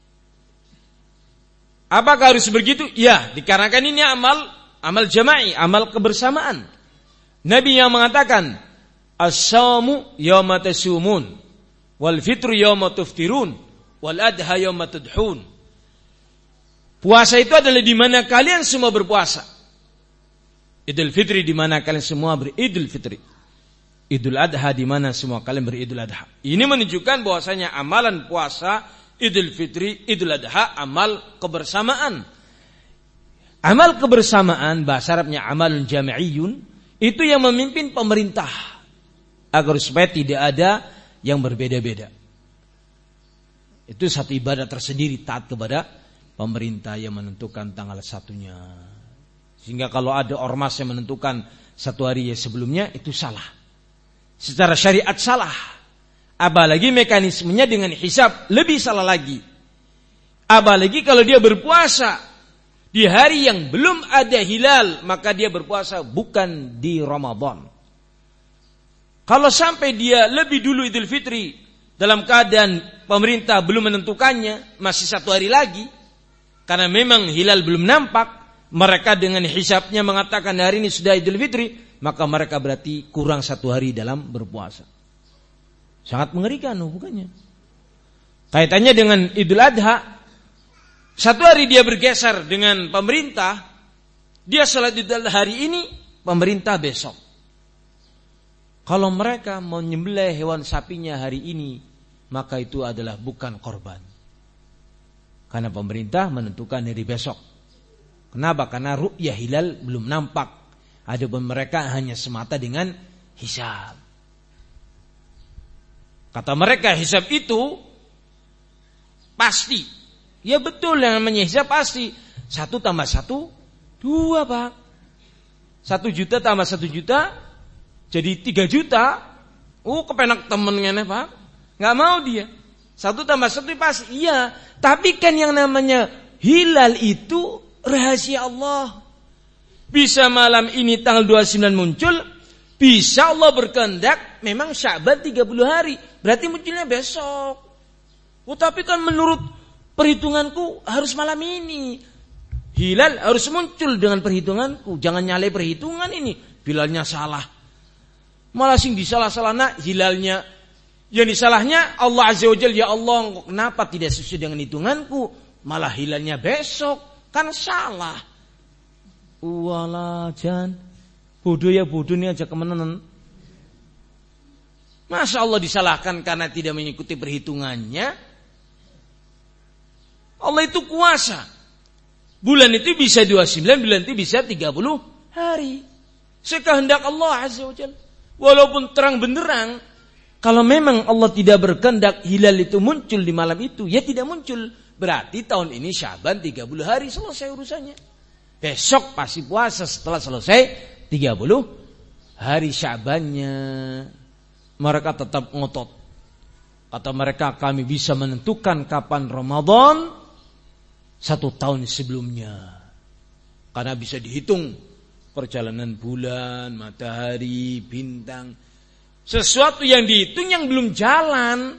Apakah harus begitu? Ya, dikarenakan ini amal amal jama'i, amal kebersamaan. Nabi yang mengatakan, as-shaumu yawma tasumun, wal fitru yawma tuftirun, wal adha yawma tudhun. Puasa itu adalah di mana kalian semua berpuasa. Idul Fitri di mana kalian semua beridul fitri. Idul Adha di mana semua kalian beridul adha. Ini menunjukkan bahwasanya amalan puasa, Idul Fitri, Idul Adha amal kebersamaan. Amal kebersamaan bahasa Arabnya amalun jami'iyun, itu yang memimpin pemerintah agar supaya tidak ada yang berbeda-beda. Itu satu ibadah tersendiri, taat kepada pemerintah yang menentukan tanggal satunya. Sehingga kalau ada ormas yang menentukan satu hari sebelumnya, itu salah. Secara syariat salah. Apalagi mekanismenya dengan hisab, lebih salah lagi. Apalagi kalau dia berpuasa di hari yang belum ada hilal, maka dia berpuasa bukan di Ramadan. Kalau sampai dia lebih dulu Idul Fitri, dalam keadaan pemerintah belum menentukannya, masih satu hari lagi, karena memang hilal belum nampak, mereka dengan hisabnya mengatakan hari ini sudah Idul Fitri, maka mereka berarti kurang satu hari dalam berpuasa. Sangat mengerikan hubungannya. Kaitannya dengan Idul Adha, satu hari dia bergeser dengan pemerintah, dia salat Idul Adha hari ini, pemerintah besok. Kalau mereka mau menyembelih hewan sapinya hari ini, maka itu adalah bukan korban. Karena pemerintah menentukan hari besok. Kenapa? Karena ru'yah hilal belum nampak. Adapun mereka hanya semata dengan hisab. Kata mereka hisab itu pasti. Ya betul, yang namanya hisab pasti. Satu tambah satu, dua pak. Satu juta tambah satu juta, jadi tiga juta. Oh kepenak temennya pak. Gak mau dia. Satu tambah satu pasti. Iya. Tapi kan yang namanya hilal itu rahasia Allah. Bisa malam ini tanggal dua puluh sembilan muncul, bisa Allah berkehendak memang Sya'ban tiga puluh hari, berarti munculnya besok. Oh tapi kan menurut perhitunganku harus malam ini. Hilal harus muncul dengan perhitunganku, jangan nyalai perhitungan ini. Hilalnya salah, malah sing disalah-salah nak hilalnya. Yang disalahnya Allah Azza wa Jalla, ya Allah kenapa tidak sesuai dengan hitunganku? malah hilalnya besok, kan salah. Walah jan, bodoh ya bodoh ini aja kemenenan. Masa Allah disalahkan karena tidak mengikuti perhitungannya? Allah itu kuasa. Bulan itu bisa dua puluh sembilan, bulan itu bisa tiga puluh hari. Sekehendak Allah Azza wa Jalla. Walaupun terang benderang, kalau memang Allah tidak berkehendak hilal itu muncul di malam itu, ya tidak muncul. Berarti tahun ini Syaban tiga puluh hari selesai urusannya. Besok pasti puasa setelah selesai tiga puluh hari Syabannya. Mereka tetap ngotot. Kata mereka, kami bisa menentukan kapan Ramadan satu tahun sebelumnya. Karena bisa dihitung perjalanan bulan, matahari, bintang. Sesuatu yang dihitung yang belum jalan,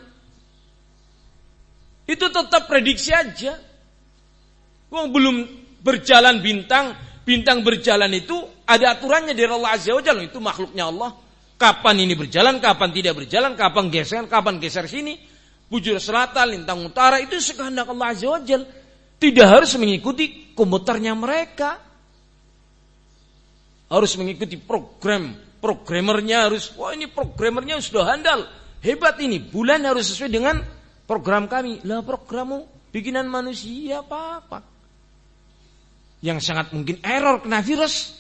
itu tetap prediksi aja. Wong belum berjalan bintang, bintang berjalan itu ada aturannya dari Allah Azza wa Jalla. Itu makhluknya Allah. Kapan ini berjalan, kapan tidak berjalan, kapan geser, kapan geser sini, bujur selatan, lintang utara, itu sekehendak Allah Azza wa Jalla. Tidak harus mengikuti komputernya mereka. Harus mengikuti program, programmernya harus, wah ini programmernya sudah handal, hebat ini, bulan harus sesuai dengan program kami. Lah programmu bikinan manusia apa-apa. Yang sangat mungkin error, kena virus.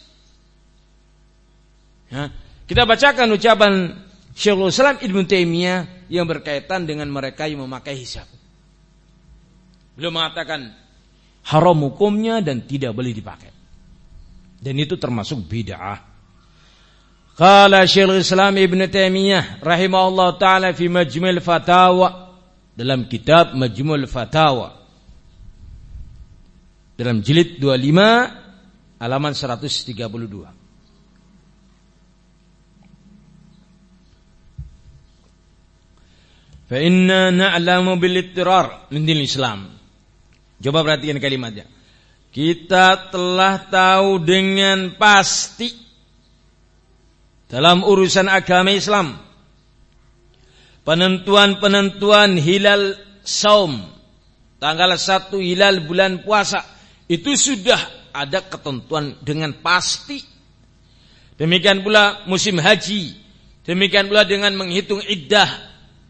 Ya. Kita bacakan ucapan Syekhul Islam Ibnu Taimiyah yang berkaitan dengan mereka yang memakai hisab. Beliau mengatakan haram hukumnya dan tidak boleh dipakai. Dan itu termasuk bid'ah. Qala Syekhul Islam Ibnu Taimiyah rahimahullah taala fi Majmu'ul Fatawa, dalam kitab Majmu'ul Fatawa dalam jilid dua puluh lima halaman seratus tiga puluh dua. Fa inna na'lamu bil ittirar min dinil Islam. Coba perhatikan kalimatnya. Kita telah tahu dengan pasti dalam urusan agama Islam penentuan-penentuan hilal saum, tanggal satu hilal bulan puasa, itu sudah ada ketentuan dengan pasti. Demikian pula musim haji, demikian pula dengan menghitung iddah,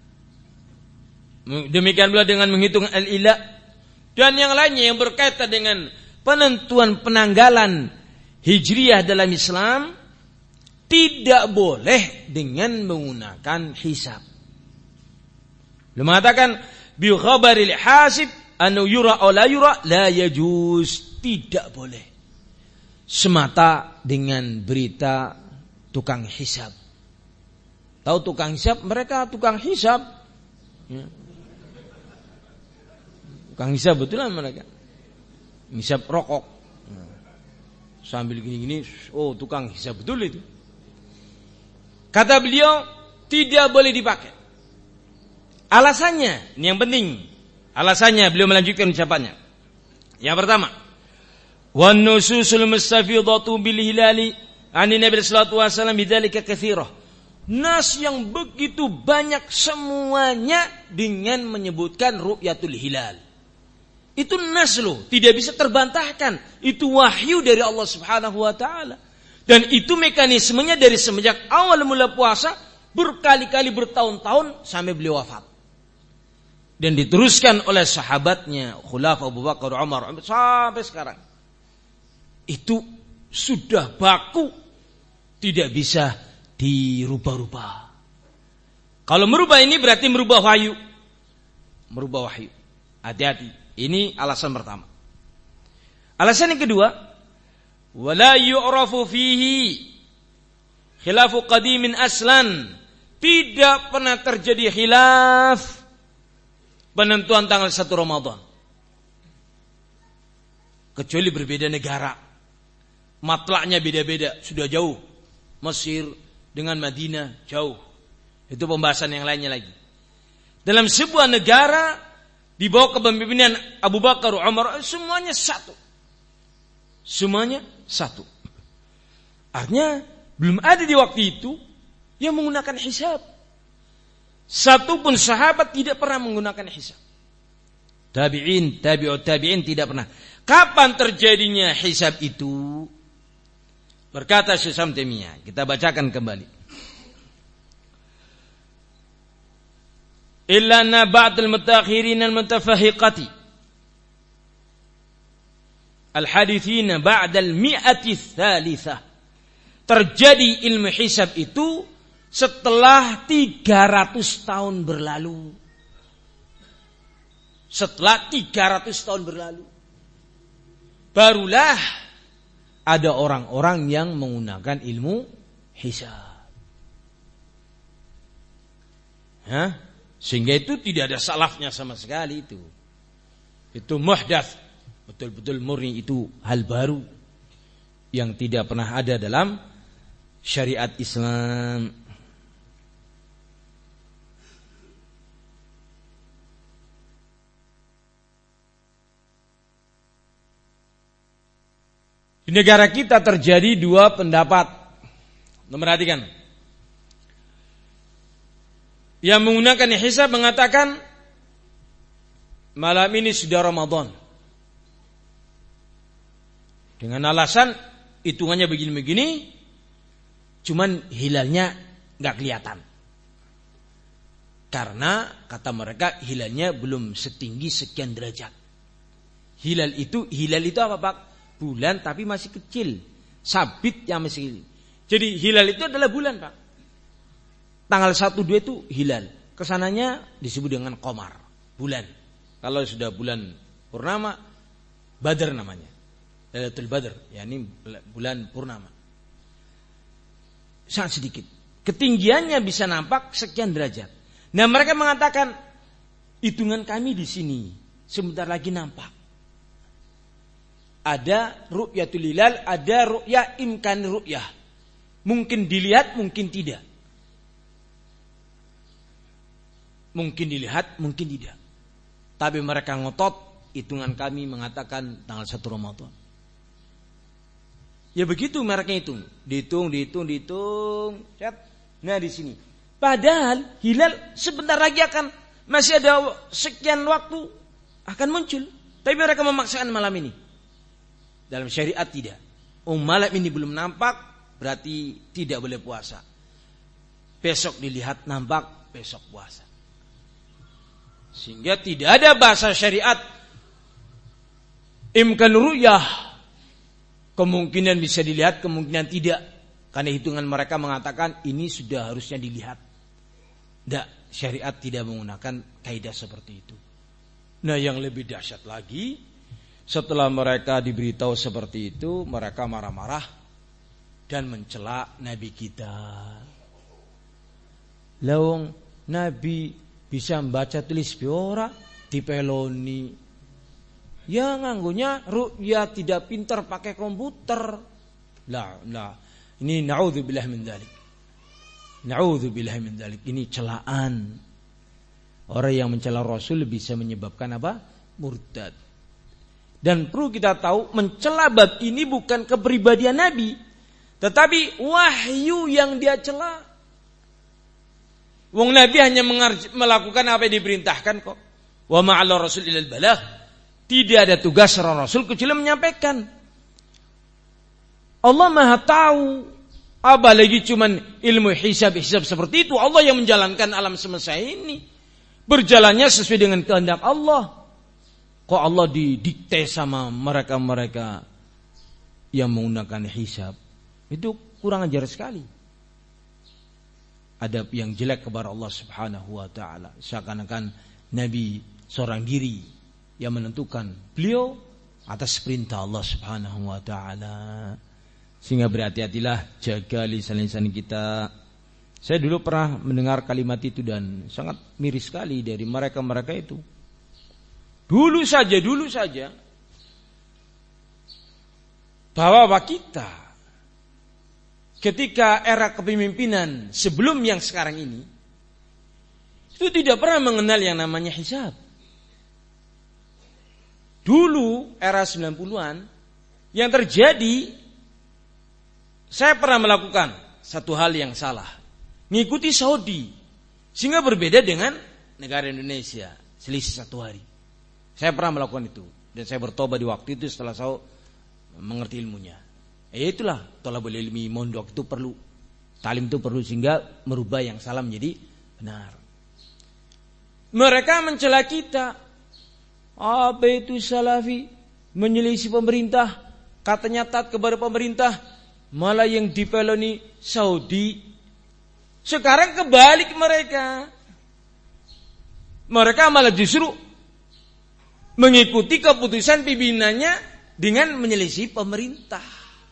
demikian pula dengan menghitung al-ila, dan yang lainnya yang berkaitan dengan penentuan penanggalan hijriyah dalam Islam, tidak boleh dengan menggunakan hisab. Beliau mengatakan bi khabaril hasib anu yura aw la yura la yajuz, tidak boleh semata dengan berita tukang hisab. Tahu tukang hisab? Mereka tukang hisab. Ya. Tukang hisab betulan mereka. Hisab rokok. Nah, sambil gini-gini, oh tukang hisab betul itu. Kata beliau, tidak boleh dipakai. Alasannya, ini yang penting. Alasannya beliau melanjutkan ucapannya. Yang pertama, wan nususul mustafidatu bil hilali ani Nabi sallallahu alaihi wasallam bidzalika katsirah. Nas yang begitu banyak semuanya dengan menyebutkan ru'yatul hilal. Itu nas loh, tidak bisa terbantahkan. Itu wahyu dari Allah Subhanahu wa taala. Dan itu mekanismenya dari semenjak awal mula puasa, berkali-kali bertahun-tahun sampai beliau wafat. Dan diteruskan oleh sahabatnya Khulafa Abu Bakar, Umar sampai sekarang. Itu sudah baku, tidak bisa dirubah-rubah. Kalau merubah ini berarti merubah wahyu. Merubah wahyu. Hati-hati. Ini alasan pertama. Alasan yang kedua, wala yu'rafu fihi khilafu qadimin aslan. Tidak pernah terjadi khilaf penentuan tanggal satu Ramadan. Kecuali berbeda negara. Matlaknya beda-beda, sudah jauh. Mesir dengan Madinah jauh. Itu pembahasan yang lainnya lagi. Dalam sebuah negara di bawah kepemimpinan Abu Bakar, Umar, semuanya satu. Semuanya satu. Artinya belum ada di waktu itu yang menggunakan hisab. Satu pun sahabat tidak pernah menggunakan hisab. Tabi'in, tabi'ut tabi'in tidak pernah. Kapan terjadinya hisab itu? Berkata Syekh Islam Taimiyah, kita bacakan kembali. Illa anna ba'dal mutakhirin al-mutafahiqati al-hadithina ba'dal mi'ati tsalitsah. Terjadi ilmu hisab itu setelah tiga ratus tahun berlalu. Setelah tiga ratus tahun berlalu. Barulah ada orang-orang yang menggunakan ilmu hisab. Hah? Sehingga itu tidak ada salafnya sama sekali itu. Itu muhdats. Betul-betul murni, itu hal baru yang tidak pernah ada dalam syariat Islam. Di negara kita terjadi dua pendapat. Perhatikan. Yang menggunakan hisab mengatakan malam ini sudah Ramadan. Dengan alasan hitungannya begini-begini, cuman hilalnya nggak kelihatan. Karena kata mereka hilalnya belum setinggi sekian derajat. Hilal itu, hilal itu apa Pak? Bulan tapi masih kecil, sabit yang masih. Jadi hilal itu adalah bulan Pak. Tanggal satu dua itu hilal. Kesananya disebut dengan qamar, bulan. Kalau sudah bulan purnama, badar namanya. Lailatul Badr, yakni bulan purnama. Sangat sedikit. Ketinggiannya bisa nampak sekian derajat. Nah, mereka mengatakan hitungan kami di sini sebentar lagi nampak. Ada ru'yatul hilal, ada ru'ya imkan ru'yah. Mungkin dilihat, mungkin tidak. Mungkin dilihat, mungkin tidak. Tapi mereka ngotot, hitungan kami mengatakan tanggal satu Ramadan. Ya begitu mereka hitung, dihitung, dihitung, dihitung. Nah di sini. Padahal hilal sebentar lagi akan, masih ada sekian waktu akan muncul. Tapi mereka memaksakan malam ini. Dalam syariat tidak. Oh malam ini belum nampak, berarti tidak boleh puasa. Besok dilihat nampak, besok puasa. Sehingga tidak ada bahasa syariat imkan ru'yah. Kemungkinan bisa dilihat, kemungkinan tidak. Karena hitungan mereka mengatakan ini sudah harusnya dilihat. Tidak, syariat tidak menggunakan kaidah seperti itu. Nah yang lebih dahsyat lagi, setelah mereka diberitahu seperti itu, mereka marah-marah dan mencela Nabi kita. Lawang Nabi bisa membaca tulis biora dipeloni. Ya nganggunya ru'ya tidak pintar pakai komputer. Lah, lah. Ini na'udzubillah min dzalik. Na'udzubillah min dzalik. Ini celaan. Orang yang mencela Rasul bisa menyebabkan apa? Murtad. Dan perlu kita tahu, mencela bab ini bukan kepribadian Nabi, tetapi wahyu yang dia cela. Wong Nabi hanya melakukan apa yang diperintahkan kok. Wa ma'ala rasul ilal balagh. Tidak ada tugas seorang Rasul kecuali menyampaikan. Allah Maha tahu. Apalagi cuman ilmu hisab-hisab seperti itu. Allah yang menjalankan alam semesta ini. Berjalannya sesuai dengan kehendak Allah. Kok Allah didikte sama mereka-mereka yang menggunakan hisab? Itu kurang ajar sekali. Ada yang jelek kepada Allah Subhanahu wa taala. Seakan-akan Nabi seorang diri yang menentukan, beliau atas perintah Allah Subhanahu wa taala. Sehingga berhati-hatilah, jaga lisan-lisan kita. Saya dulu pernah mendengar kalimat itu dan sangat miris sekali dari mereka-mereka itu. Dulu saja, dulu saja bahwa kita ketika era kepemimpinan sebelum yang sekarang ini itu tidak pernah mengenal yang namanya hisab. Dulu era sembilan puluhan yang terjadi, saya pernah melakukan satu hal yang salah, ngikuti Saudi, sehingga berbeda dengan negara Indonesia selisih satu hari. Saya pernah melakukan itu dan saya bertobat di waktu itu setelah saya mengerti ilmunya. Ya itulah thalabul ilmi, mondok itu perlu. Talim itu perlu sehingga merubah yang salah menjadi benar. Mereka mencela kita. Apa itu salafi? Menyelisih pemerintah, katanya taat kepada pemerintah, malah yang dipeloni Saudi. Sekarang kebalik mereka. Mereka malah justru mengikuti keputusan pimpinannya dengan menyelisih pemerintah.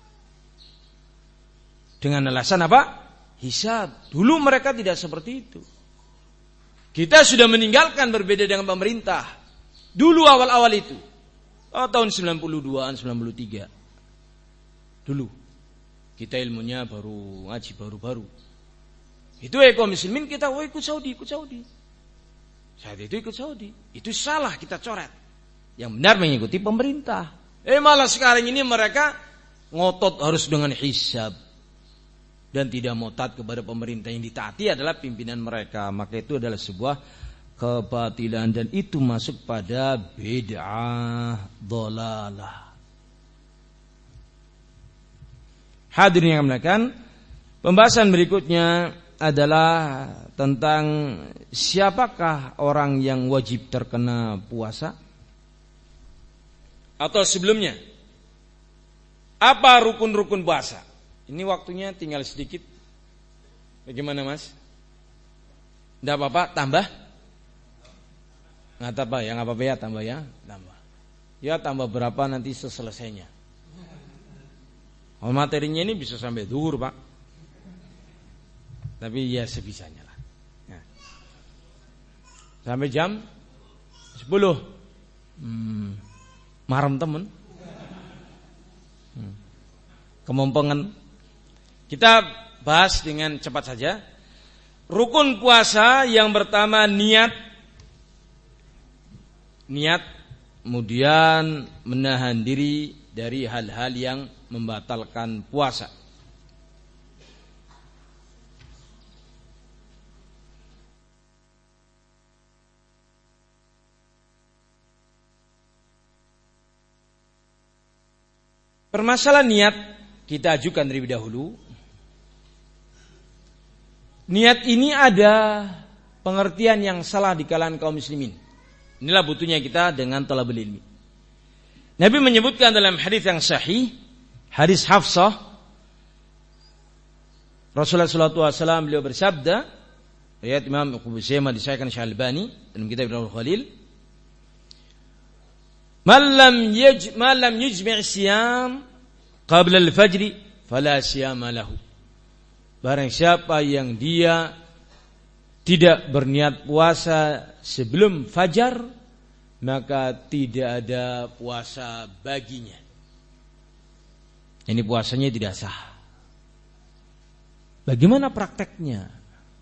Dengan alasan apa? Hisab. Dulu mereka tidak seperti itu. Kita sudah meninggalkan berbeda dengan pemerintah. Dulu awal-awal itu. Oh, tahun sembilan puluh dua-an, sembilan puluh tiga. Dulu. Kita ilmunya baru ngaji baru-baru. Itu kaum muslimin kita oh ikut Saudi, ikut Saudi. Saat itu ikut Saudi. Itu salah kita coret. Yang benar mengikuti pemerintah. Eh malah sekarang ini mereka ngotot harus dengan hisab. Dan tidak mau taat kepada pemerintah. Yang ditaati adalah pimpinan mereka. Maka itu adalah sebuah kebatilan. Dan itu masuk pada bid'ah dhalalah. Hadirin yang dimuliakan, pembahasan berikutnya adalah tentang siapakah orang yang wajib terkena puasa. Atau sebelumnya, apa rukun-rukun puasa? Ini waktunya tinggal sedikit. Bagaimana mas? Tidak apa-apa, tambah? Nggak apa ya, nggak apa-apa ya, tambah ya, tambah. Ya tambah berapa nanti seselesainya. Oh, materinya ini bisa sampai zuhur pak. Tapi ya sebisanya lah. Nah. Sampai jam sepuluh. Hmm. Marem temen. Hmm. Kemompengan. Kita bahas dengan cepat saja. Rukun puasa yang pertama niat. Niat. Kemudian menahan diri dari hal-hal yang membatalkan puasa. Permasalahan niat kita ajukan terlebih dahulu. Niat ini ada pengertian yang salah di kalangan kaum muslimin. Inilah butuhnya kita dengan thalabul ilmi. Nabi menyebutkan dalam hadis yang sahih, hadis Hafsah, Rasulullah sallallahu alaihi wasallam beliau bersabda, riwayat Imam Khuzaimah disahihkan Syekh Al-Albani dalam kitab Ibnu Khalil, "Man lam yaj man lam yujmi' siyam qabla al-fajr fala siyama lahu." Barang siapa yang dia tidak berniat puasa sebelum fajar, maka tidak ada puasa baginya. Ini puasanya tidak sah. Bagaimana prakteknya?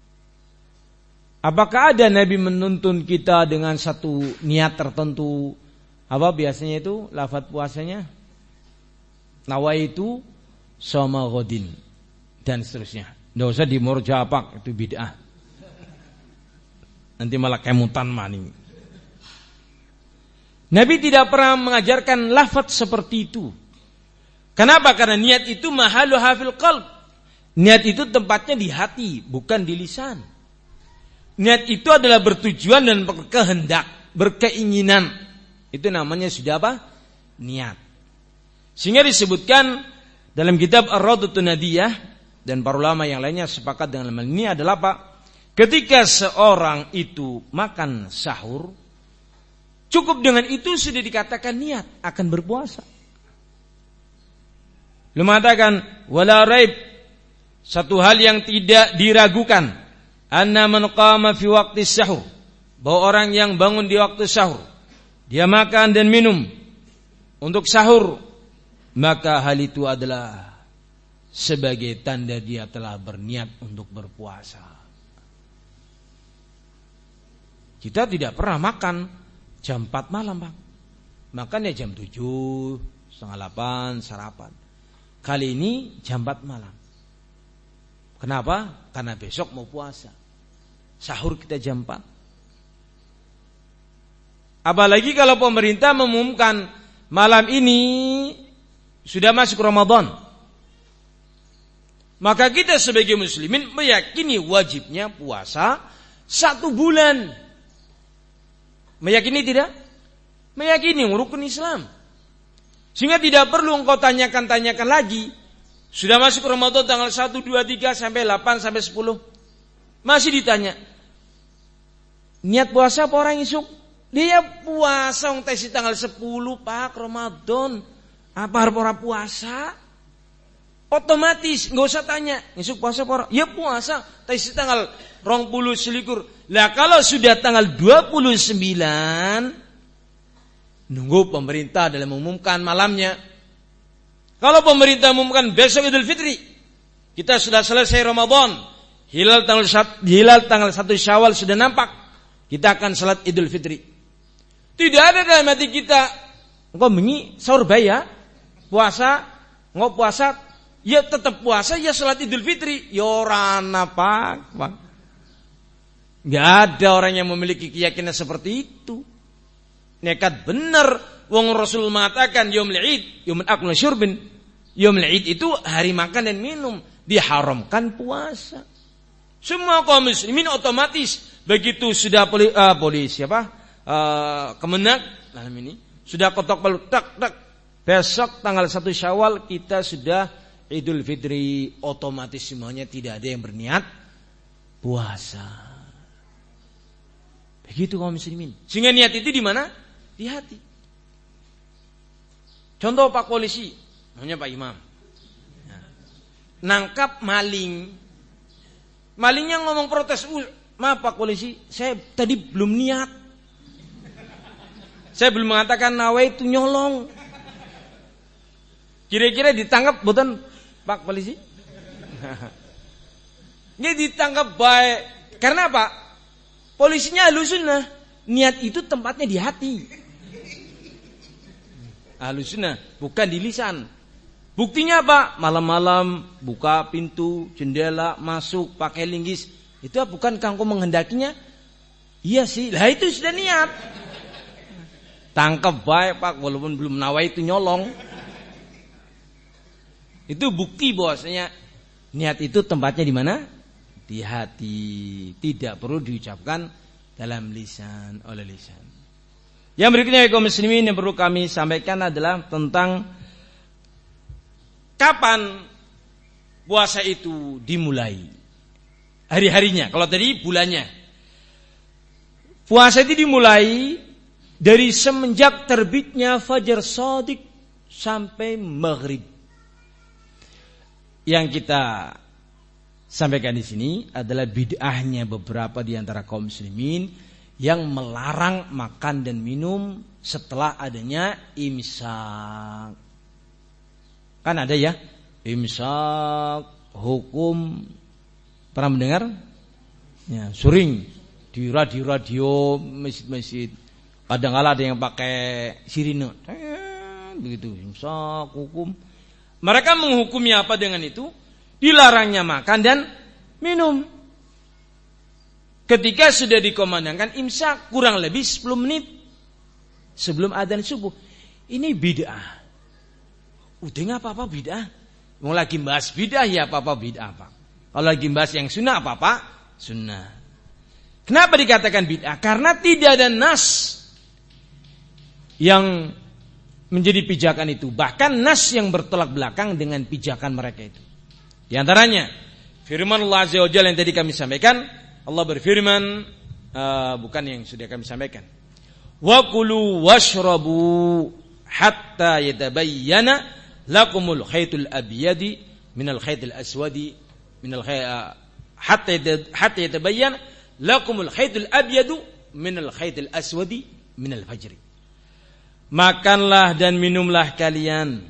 Apakah ada Nabi menuntun kita dengan satu niat tertentu? Apa biasanya itu lafaz puasanya? Nawaitu shoma ghadin dan seterusnya. Tidak usah dimurjapak, itu bid'ah. Nanti malah kemutan maning. Nabi tidak pernah mengajarkan lafaz seperti itu. Kenapa? Karena niat itu mahaluha fil qalb. Niat itu tempatnya di hati, bukan di lisan. Niat itu adalah bertujuan dan berkehendak, berkeinginan. Itu namanya sudah apa? Niat. Sehingga disebutkan dalam kitab Ar-Rawdatun Nadiyah dan para ulama yang lainnya sepakat dengan hal ini adalah apa? Ketika seorang itu makan sahur, cukup dengan itu sudah dikatakan niat akan berpuasa. Belum mengatakan wala raib, satu hal yang tidak diragukan, anna man qama fi waqti sahur, bahwa orang yang bangun di waktu sahur, dia makan dan minum untuk sahur, maka hal itu adalah sebagai tanda dia telah berniat untuk berpuasa. Kita tidak pernah makan jam empat malam, Bang. Makan ya jam tujuh, setengah delapan, sarapan. Kali ini jam empat malam. Kenapa? Karena besok mau puasa. Sahur kita jam empat. Apalagi kalau pemerintah mengumumkan malam ini sudah masuk Ramadan. Maka kita sebagai muslimin meyakini wajibnya puasa satu bulan. Meyakini tidak? Meyakini rukun Islam. Sehingga tidak perlu engkau tanyakan-tanyakan lagi. Sudah masuk Ramadan tanggal satu, dua, tiga, sampai delapan, sampai sepuluh. Masih ditanya. Niat puasa apa orang isuk? Dia puasa orang tes tanggal sepuluh Pak Ramadan. Apa harus orang puasa? Otomatis nggak usah tanya. Isuk puasa apa orang? Ya puasa. Tes tanggal dua puluh selikur. Lah kalau sudah tanggal dua puluh sembilan, nunggu pemerintah dalam mengumumkan malamnya. Kalau pemerintah mengumumkan besok Idul Fitri, kita sudah selesai Ramadan, hilal tanggal hilal tanggal satu Syawal sudah nampak, kita akan salat Idul Fitri. Tidak ada dalam hati kita, engkau mengi sahur ya, puasa, engkau puasa, ya tetap puasa, ya salat Idul Fitri, ya orang apa? Enggak ada orang yang memiliki keyakinan seperti itu. Nekat benar. Wong Rasul mengatakan yaumul Id, yaumul akl syurbin. Yaumul Id itu hari makan dan minum, diharamkan puasa. Semua kaum muslimin otomatis begitu sudah poli, uh, polisi apa? Uh, kemenak dalam ini sudah kotok palu tak tak. Besok tanggal satu Syawal kita sudah Idul Fitri, otomatis semuanya tidak ada yang berniat puasa. Begitu kaum muslimin. Sehingga niat itu di mana? Di hati. Contoh Pak Polisi, namanya Pak Imam, nangkap maling. Malingnya ngomong protes, maaf Pak Polisi, saya tadi belum niat. Saya belum mengatakan nawaitu nyolong. Kira-kira ditangkap bukan Pak Polisi? Dia ditangkap baik. Karena apa? Polisinya Ahlussunnah. Niat itu tempatnya di hati. Ahlussunnah, bukan di lisan. Buktinya apa? Malam-malam buka pintu, jendela, masuk pakai linggis. Itu bukan kangku menghendakinya? Iya sih, lah itu sudah niat. Tangkap baik Pak, walaupun belum nawaitu nyolong. Itu bukti bahwasanya niat itu tempatnya di mana? Di hati. Tidak perlu diucapkan dalam lisan, oleh lisan. Yang berikutnya kaum muslimin yang perlu kami sampaikan adalah tentang kapan puasa itu dimulai. Hari-harinya, kalau tadi bulannya. Puasa itu dimulai dari semenjak terbitnya fajar shadiq sampai maghrib. Yang kita sampaikan di sini adalah bid'ahnya beberapa di antara kaum muslimin yang melarang makan dan minum setelah adanya imsak. Kan ada ya, imsak hukum, pernah mendengar? Ya, sering di radio-radio masjid-masjid. Kadang-kadang ada yang pakai sirine. Begitu, imsak hukum. Mereka menghukumi apa dengan itu? Dilarangnya makan dan minum. Ketika sudah dikomandangkan imsak kurang lebih sepuluh menit sebelum adzan subuh. Ini bid'ah. Udah enggak apa-apa bid'ah. Mau lagi bahas bid'ah ya apa-apa bid'ah, Pak. Kalau lagi bahas yang sunnah apa-apa sunnah. Kenapa dikatakan bid'ah? Karena tidak ada nas yang menjadi pijakan itu. Bahkan nas yang bertolak belakang dengan pijakan mereka itu. Di antaranya firman Allah Azza wa Jalla yang tadi kami sampaikan. Allah berfirman, uh, bukan yang sudah kami sampaikan. Wa kulu washrabu hatta yatabayyana lakumul khaytul abyadi minal khaytil aswadi minal khay uh, hatta hatta yatabayyana lakumul khaytul abyadu minal khaytil aswadi minal fajri. Makanlah dan minumlah kalian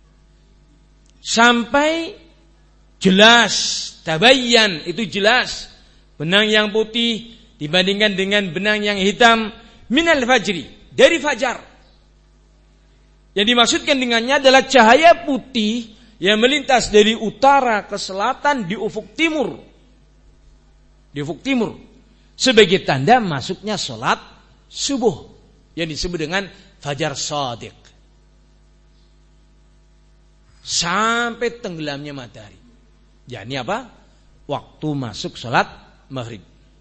sampai jelas, tabayyan itu jelas. Benang yang putih dibandingkan dengan benang yang hitam minal fajri, dari fajar. Yang dimaksudkan dengannya adalah cahaya putih yang melintas dari utara ke selatan di ufuk timur. Di ufuk timur sebagai tanda masuknya sholat subuh. yang disebut dengan fajar shadiq. Sampai tenggelamnya matahari. Ya, ini apa? Waktu masuk salat maghrib.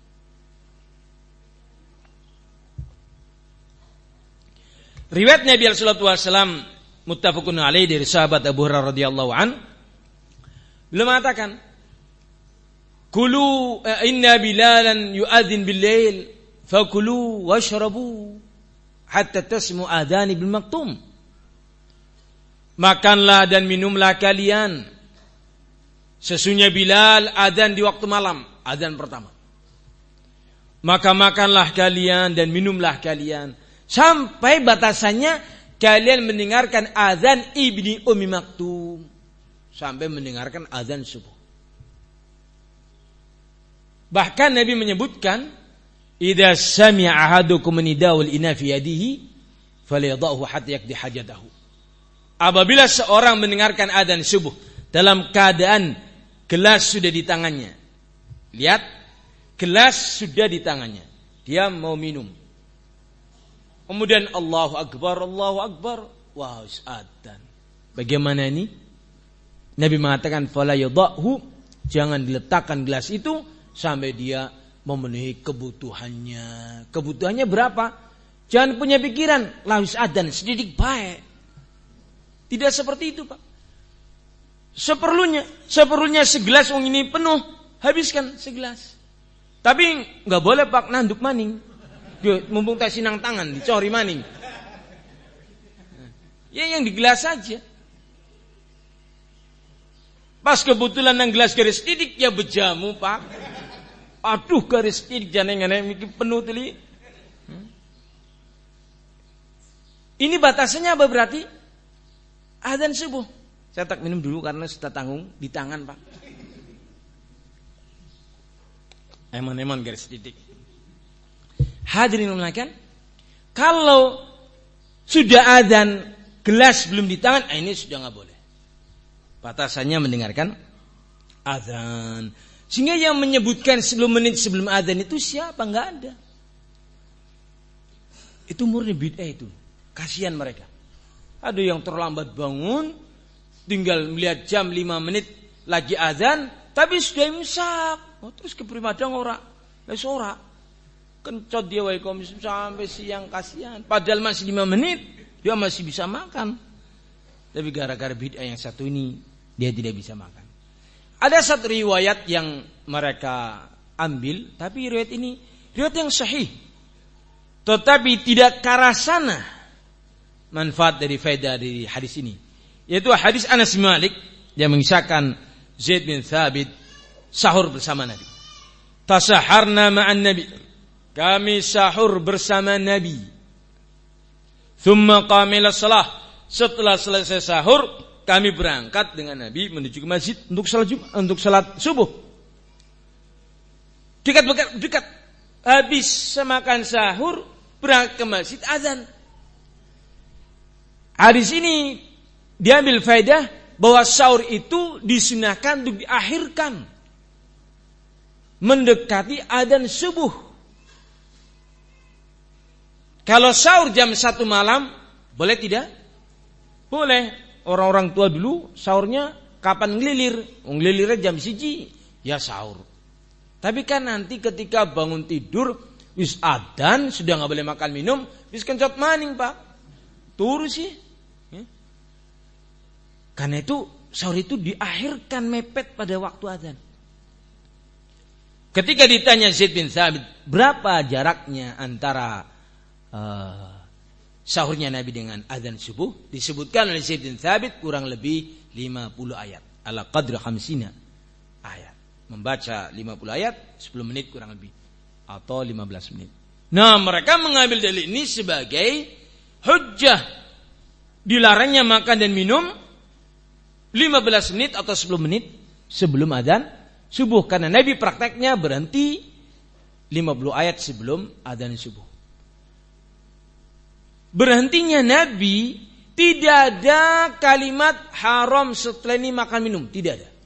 Riwayat Nabi sallallahu alaihi wasallam muttafaqun alaih dari sahabat Abu Hurairah radhiyallahu an, beliau mengatakan, "Kulu inna bilalan yu'adzin bil-lail, fakulu washrabu hatta tasmu adhan bil maktum." Makanlah dan minumlah kalian, sesungguhnya Bilal adzan di waktu malam, adzan pertama. Maka makanlah kalian dan minumlah kalian sampai batasannya kalian mendengarkan adzan Ibni Ummi Maktum, sampai mendengarkan adzan subuh. Bahkan Nabi menyebutkan, idza sami'a ahadukum nida'ul ina fi yadihi falyadhahu hatta yaqdi hajatahu. Apabila seorang mendengarkan adzan subuh dalam keadaan gelas sudah di tangannya. Lihat, gelas sudah di tangannya. Dia mau minum. Kemudian Allahu Akbar, Allahu Akbar. Wah, adzan. Bagaimana ini? Nabi mengatakan, fala yadhahu, jangan diletakkan gelas itu sampai dia memenuhi kebutuhannya. Kebutuhannya berapa? Jangan punya pikiran, lawis adzan sedikit baik. Tidak seperti itu, Pak. Seperlunya, seperlunya segelas wong ini penuh, habiskan segelas. Tapi nggak boleh Pak nanduk maning. Dia mumpung tak sinang tangan dicori maning. Ya yang di gelas saja. Pas kebetulan nang gelas garis titik ya bejamu, Pak. Aduh garis titik jangan mikir penuh tuli. Ini batasannya apa berarti? Adzan subuh. Saya tak minum dulu karena sudah tanggung di tangan, Pak. Eman-eman garis titik. Hadirin melakukan, kalau sudah adzan gelas belum di tangan, ini sudah nggak boleh. Batasannya mendengarkan adzan. Sehingga yang menyebutkan sepuluh menit sebelum adzan itu siapa? Nggak ada. Itu murni bid'ah itu. Kasihan mereka. Ada yang terlambat bangun, tinggal melihat jam lima menit lagi azan, tapi sudah imsak. Oh, terus keprimadang ora, wis ora. Kencot dia wae sampai siang, kasihan. Padahal masih lima menit, dia masih bisa makan. Tapi gara-gara bid'ah yang satu ini, dia tidak bisa makan. Ada satu riwayat yang mereka ambil, tapi riwayat ini riwayat yang sahih. Tetapi tidak ke arah sana manfaat dari faedah dari hadis ini, yaitu hadis Anas bin Malik yang mengisahkan Zaid bin Thabit sahur bersama Nabi. Tasaharna ma'an Nabi, kami sahur bersama Nabi. Thumma qamila salah, setelah selesai sahur kami berangkat dengan Nabi menuju ke masjid untuk salat Jumat, untuk salat subuh. Dekat dekat habis semakan sahur berangkat ke masjid azan. Hadis ini diambil faedah bahwa sahur itu disunahkan untuk diakhirkan mendekati adzan subuh. Kalau sahur jam satu malam boleh tidak? Boleh. Orang-orang tua dulu sahurnya kapan ngelilir? Ngelilirnya jam siji ya sahur. Tapi kan nanti ketika bangun tidur wis adzan sudah nggak boleh makan minum, wis kencot maning, Pak. Turu sih. Karena itu sahur itu diakhirkan mepet pada waktu adzan. Ketika ditanya Zaid bin Thabit, berapa jaraknya antara uh, sahurnya Nabi dengan adzan subuh? Disebutkan oleh Zaid bin Thabit kurang lebih lima puluh ayat. Ala qadra khamsina ayat. Membaca lima puluh ayat, sepuluh menit kurang lebih. Atau lima belas menit. Nah, mereka mengambil dalil ini sebagai hujjah. Dilarangnya makan dan minum lima belas menit atau sepuluh menit sebelum adzan subuh, karena Nabi prakteknya berhenti lima puluh ayat sebelum adzan subuh. Berhentinya Nabi tidak ada kalimat haram setelah ini makan minum, tidak ada.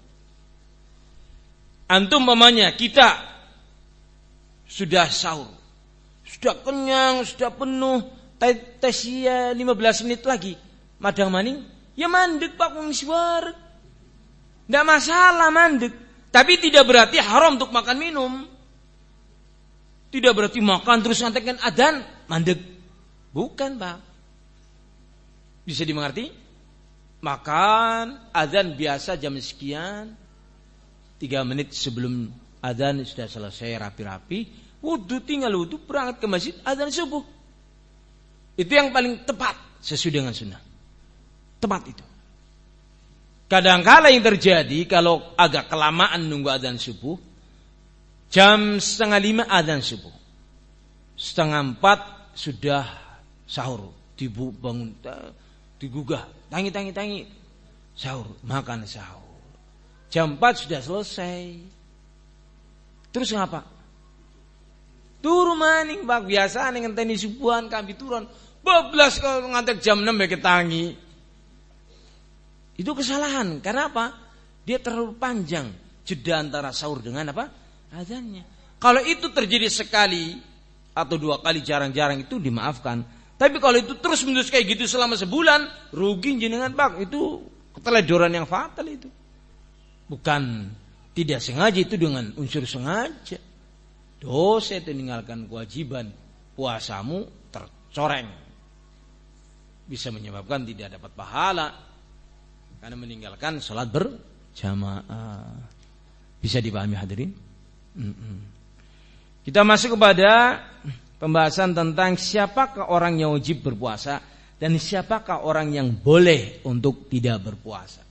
Antum umpamanya kita sudah sahur, sudah kenyang, sudah penuh, tes ya lima belas menit lagi. Madang maning, ya mandek Pak miswar. Tidak masalah mandek. Tapi tidak berarti haram untuk makan minum. Tidak berarti makan terus ngantekan adzan mandek. Bukan Pak. Bisa dimengerti? Makan adzan biasa jam sekian, tiga menit sebelum adzan sudah selesai rapi-rapi, wudu tinggal wudu berangkat ke masjid adzan subuh. Itu yang paling tepat sesuai dengan sunnah. Tepat itu. Kadang-kala yang terjadi kalau agak kelamaan nunggu adzan subuh, jam setengah lima adzan subuh, setengah empat sudah sahur, dibu bangun, digugah, tangi tangi tangi, sahur, makan sahur. Jam empat sudah selesai. Terus ngapa? Turu maning Pak, biasa ning ngenteni subuhan kambi turun. Bablas kalau ngantek jam enam ya ketangi. Itu kesalahan. Karena apa? Dia terlalu panjang jeda antara sahur dengan apa? Adzannya. Kalau itu terjadi sekali atau dua kali jarang-jarang itu dimaafkan. Tapi kalau itu terus menerus kayak gitu selama sebulan, rugi jenengan Pak. Itu keteledoran yang fatal itu. Bukan tidak sengaja, itu dengan unsur sengaja. Dosa itu meninggalkan kewajiban puasamu tercoreng. Bisa menyebabkan tidak dapat pahala karena meninggalkan sholat berjamaah. Bisa dipahami hadirin? Mm-mm. Kita masuk kepada pembahasan tentang siapakah orang yang wajib berpuasa dan siapakah orang yang boleh untuk tidak berpuasa.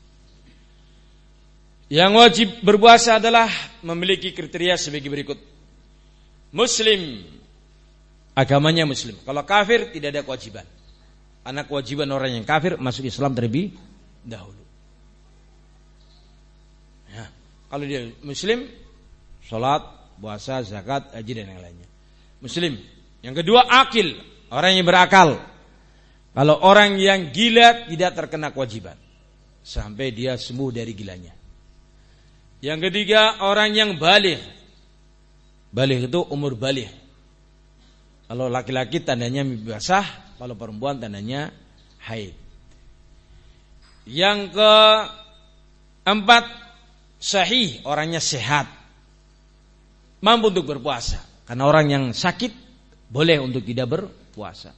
Yang wajib berpuasa adalah memiliki kriteria sebagai berikut. Muslim, agamanya Muslim. Kalau kafir tidak ada kewajiban. Karena kewajiban orang yang kafir masuk Islam terlebih dahulu. Ya, kalau dia Muslim, sholat, puasa, zakat, haji dan yang lainnya. Muslim. Yang kedua akil, orang yang berakal. Kalau orang yang gila tidak terkena kewajiban sampai dia sembuh dari gilanya. Yang ketiga orang yang baligh. Baligh itu umur baligh. Kalau laki-laki tandanya mimpi basah, kalau perempuan tandanya haid. Yang keempat sahih, orangnya sehat, mampu untuk berpuasa. Karena orang yang sakit boleh untuk tidak berpuasa.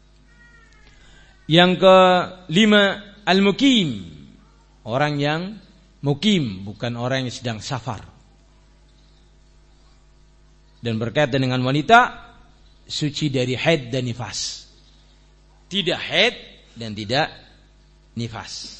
Yang kelima al-mukim, orang yang mukim, bukan orang yang sedang safar. Dan berkaitan dengan wanita, suci dari haid dan nifas. Tidak haid dan tidak nifas.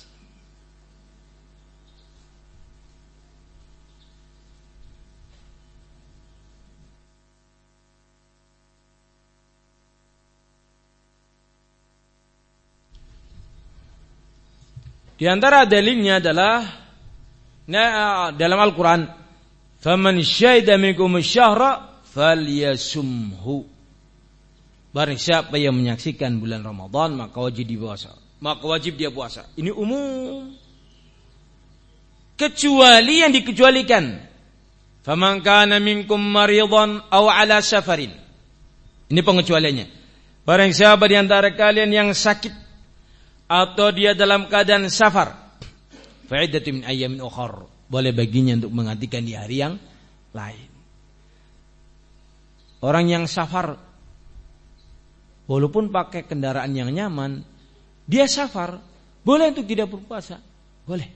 Di antara dalilnya adalah nah, dalam Al-Quran, faman syahida minkum syahra falyasumhu. Barang siapa yang menyaksikan bulan Ramadan maka wajib dia puasa. Maka wajib dia puasa. Ini umum. Kecuali yang dikecualikan. Faman kana minkum maridan aw ala safarin. Ini pengecualiannya. Barang siapa di antara kalian yang sakit atau dia dalam keadaan safar, fa'iddatu min ayyamin ukhar, boleh baginya untuk menggantikan di hari yang lain. Orang yang safar walaupun pakai kendaraan yang nyaman, dia safar, boleh untuk tidak berpuasa, boleh.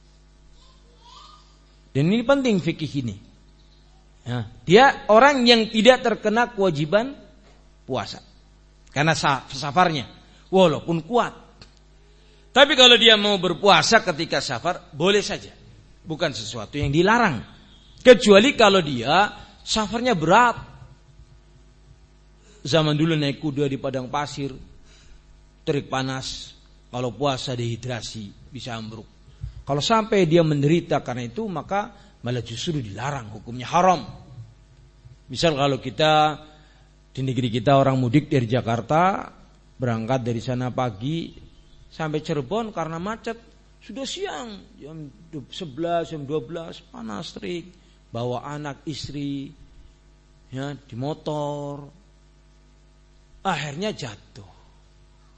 Dan ini penting fikih ini. Ya, dia orang yang tidak terkena kewajiban puasa karena safarnya, walaupun kuat. Tapi kalau dia mau berpuasa ketika safar, boleh saja. Bukan sesuatu yang dilarang. Kecuali kalau dia safarnya berat. Zaman dulu naik kuda di padang pasir, terik panas. Kalau puasa dehidrasi, bisa ambruk. Kalau sampai dia menderita karena itu, maka malah justru dilarang, hukumnya haram. Misal kalau kita, di negeri kita orang mudik dari Jakarta, berangkat dari sana pagi, sampai Cirebon karena macet sudah siang, jam sebelas, jam dua belas, panas terik, bawa anak istri ya di motor, akhirnya jatuh.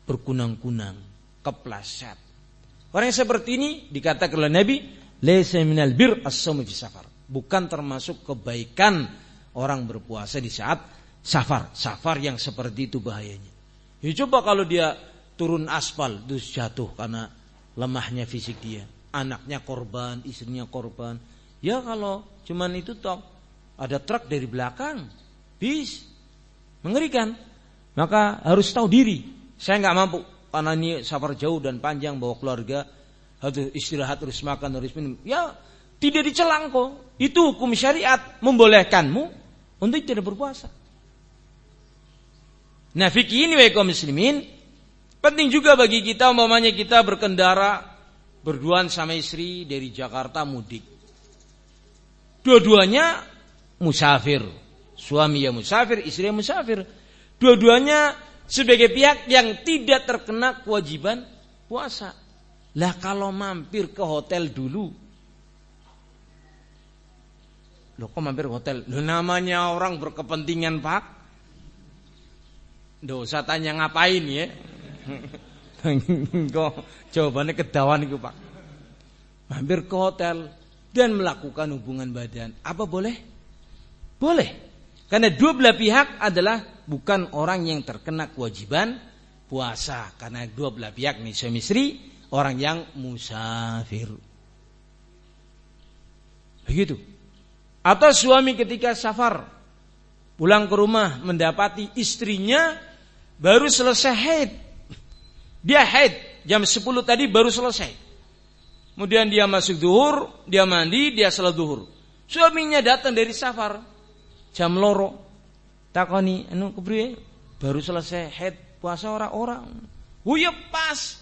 berkunang-kunang, kepleset. Orang yang seperti ini dikatakan oleh Nabi, laisa minal bir as-shaum fi safar. Bukan termasuk kebaikan orang berpuasa di saat safar. Safar yang seperti itu bahayanya. Ya coba kalau dia turun aspal terus jatuh karena lemahnya fisik dia. Anaknya korban, istrinya korban. Ya kalau cuman itu toh ada truk dari belakang, bis, mengerikan. Maka harus tahu diri. Saya nggak mampu karena ini safar jauh dan panjang bawa keluarga, harus istirahat, harus makan, harus minum. Ya tidak dicela kok. Itu hukum syariat membolehkanmu untuk tidak berpuasa. Nah fikih ini wahai kaum muslimin penting juga bagi kita umpamanya kita berkendara berduaan sama istri dari Jakarta mudik. Dua-duanya musafir. Suami yang musafir, istri yang musafir. Dua-duanya sebagai pihak yang tidak terkena kewajiban puasa. Lah kalau mampir ke hotel dulu. Loh kok mampir ke hotel? Loh namanya orang berkepentingan Pak. Nggak usah tanya ngapain ya. Kok jawabannya kedawan itu Pak. Mampir ke hotel dan melakukan hubungan badan. Apa boleh? Boleh. Karena dua belah pihak adalah bukan orang yang terkena kewajiban puasa. Karena dua belah pihak nih suami istri orang yang musafir. Begitu. Atau suami ketika safar pulang ke rumah mendapati istrinya baru selesai haid. Dia haid jam sepuluh tadi baru selesai. Kemudian dia masuk duhur, dia mandi, dia salat duhur. Suaminya datang dari safar jam loro. Takoni, anu kepriye? Baru selesai haid puasa orang-orang. Oh ya pas.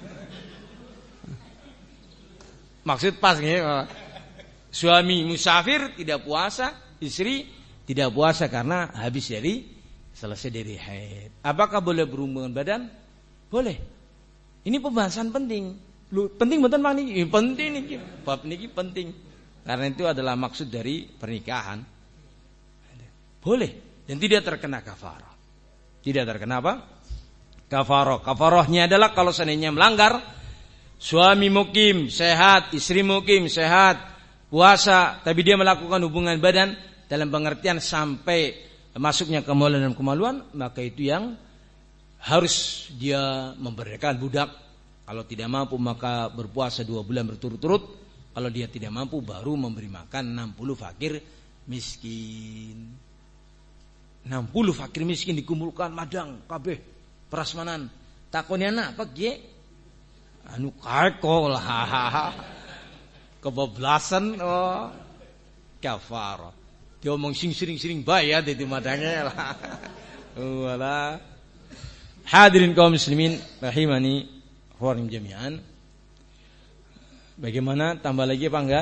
Maksud pas nggih. Suami musafir tidak puasa, istri tidak puasa karena habis dari selesai dari haid. Apakah boleh berhubungan badan? Boleh. Ini pembahasan penting. Lu penting betul Bang niki? Penting niki. Bab niki penting. Karena itu adalah maksud dari pernikahan. Boleh dan tidak terkena kafarah. Tidak terkena apa? Kafarah. Kafarahnya adalah kalau seandainya melanggar, suami mukim sehat, istri mukim sehat, puasa, tapi dia melakukan hubungan badan dalam pengertian sampai masuknya kemaluan dan kemaluan, maka itu yang harus dia memerdekakan budak. Kalau tidak mampu maka berpuasa dua bulan berturut-turut. Kalau dia tidak mampu baru memberi makan enam puluh fakir miskin. enam puluh fakir miskin dikumpulkan madang kabeh prasmanan. Takone anak apa ge? Anu kako lah. Kebablasan oh kafarah. Dia omong sing sering-sering bayar di madangnya lah. Wala. Hadirin kaum muslimin rahimani wa jami'an. Bagaimana tambah lagi apa enggak?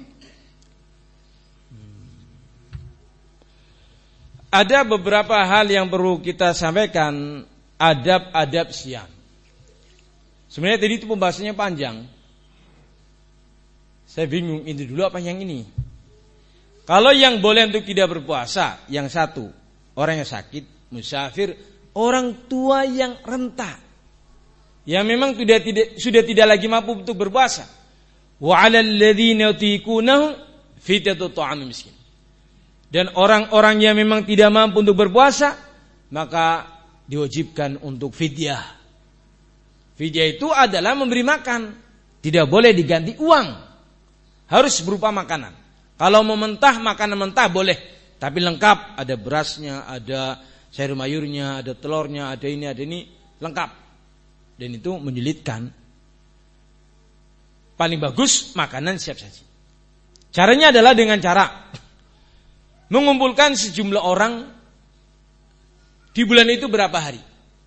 Ada beberapa hal yang perlu kita sampaikan, adab-adab siam. Sebenarnya tadi itu pembahasannya panjang. Saya bingung ini dulu apa yang ini. Kalau yang boleh untuk tidak berpuasa, yang satu, orang yang sakit, musafir, orang tua yang renta, yang memang sudah tidak sudah tidak lagi mampu untuk berpuasa. Wa 'alal ladzina yutiqunahu fidyatun ta'am miskin. Dan orang-orang yang memang tidak mampu untuk berpuasa, maka diwajibkan untuk fidyah. Fidyah itu adalah memberi makan, tidak boleh diganti uang, harus berupa makanan. Kalau mau mentah, makanan mentah boleh, tapi lengkap, ada berasnya, ada sayur mayurnya, ada telurnya, ada ini, ada ini, lengkap. Dan itu menyulitkan. Paling bagus makanan siap saji. Caranya adalah dengan cara mengumpulkan sejumlah orang di bulan itu berapa hari.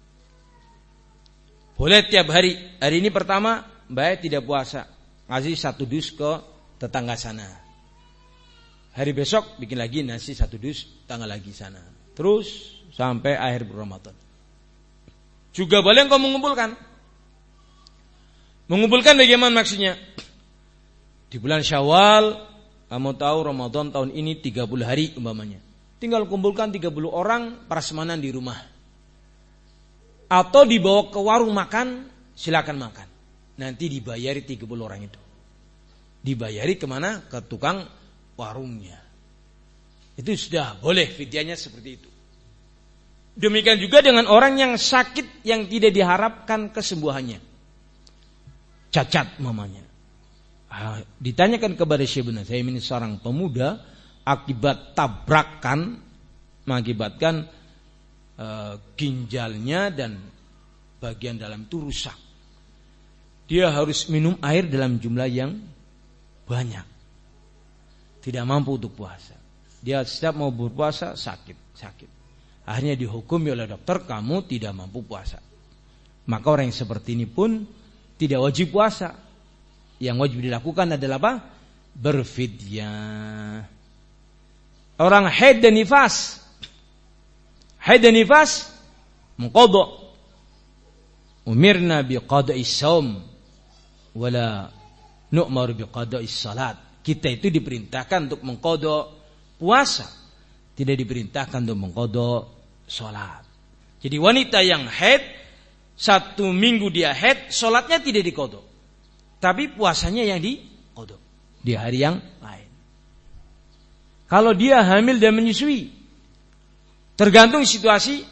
Boleh tiap hari. Hari ini pertama Mbak tidak puasa, ngasih satu dus ke tetangga sana. Hari besok bikin lagi nasi satu dus tetangga lagi sana. Terus sampai akhir bulan Ramadan. Juga boleh engkau mengumpulkan. Mengumpulkan bagaimana maksudnya? Di bulan Syawal, kamu tahu Ramadan tahun ini tiga puluh hari umpamanya. Tinggal kumpulkan tiga puluh orang prasmanan di rumah. atau dibawa ke warung makan, silakan makan. Nanti dibayari tiga puluh orang itu. Dibayari kemana? Ke tukang warungnya. Itu sudah boleh fidyahnya seperti itu. Demikian juga dengan orang yang sakit yang tidak diharapkan kesembuhannya. Cacat mamanya. Ah, ditanyakan kepada Syekh Ibnu Utsaimin, seorang pemuda akibat tabrakan mengakibatkan uh, ginjalnya dan bagian dalam itu rusak. Dia harus minum air dalam jumlah yang banyak. Tidak mampu untuk puasa. Dia setiap mau berpuasa sakit, sakit. Akhirnya dihukumi oleh dokter, kamu tidak mampu puasa. Maka orang yang seperti ini pun tidak wajib puasa. Yang wajib dilakukan adalah apa? Berfidyah. Orang haid dan nifas, haid dan nifas mengqadha. Umirna biqada'is shaum wala nu'mar biqada'is salat. Kita itu diperintahkan untuk mengqadha puasa, tidak diperintahkan untuk mengqadha salat. Jadi wanita yang haid, satu minggu dia haid, salatnya tidak diqadha, tapi puasanya yang diqadha di hari yang lain. Kalau dia hamil dan menyusui, tergantung situasi.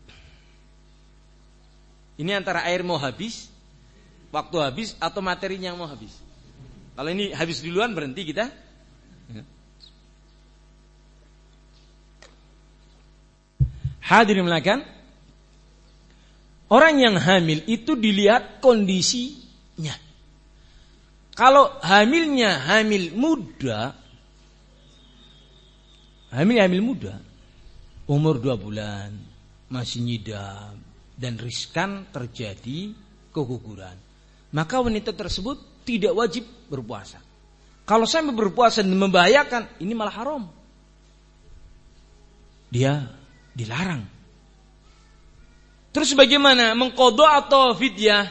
Ini antara air mau habis, waktu habis, atau materinya yang mau habis. Kalau ini habis duluan, berhenti kita. Hadirin melakukan, orang yang hamil itu dilihat kondisinya. Kalau hamilnya hamil muda, hamil hamil muda, umur dua bulan, masih nyidam dan riskan terjadi keguguran, maka wanita tersebut tidak wajib berpuasa. Kalau sampai berpuasa dan membahayakan, ini malah haram. Dia dilarang. Terus bagaimana? Mengqadha atau fidyah?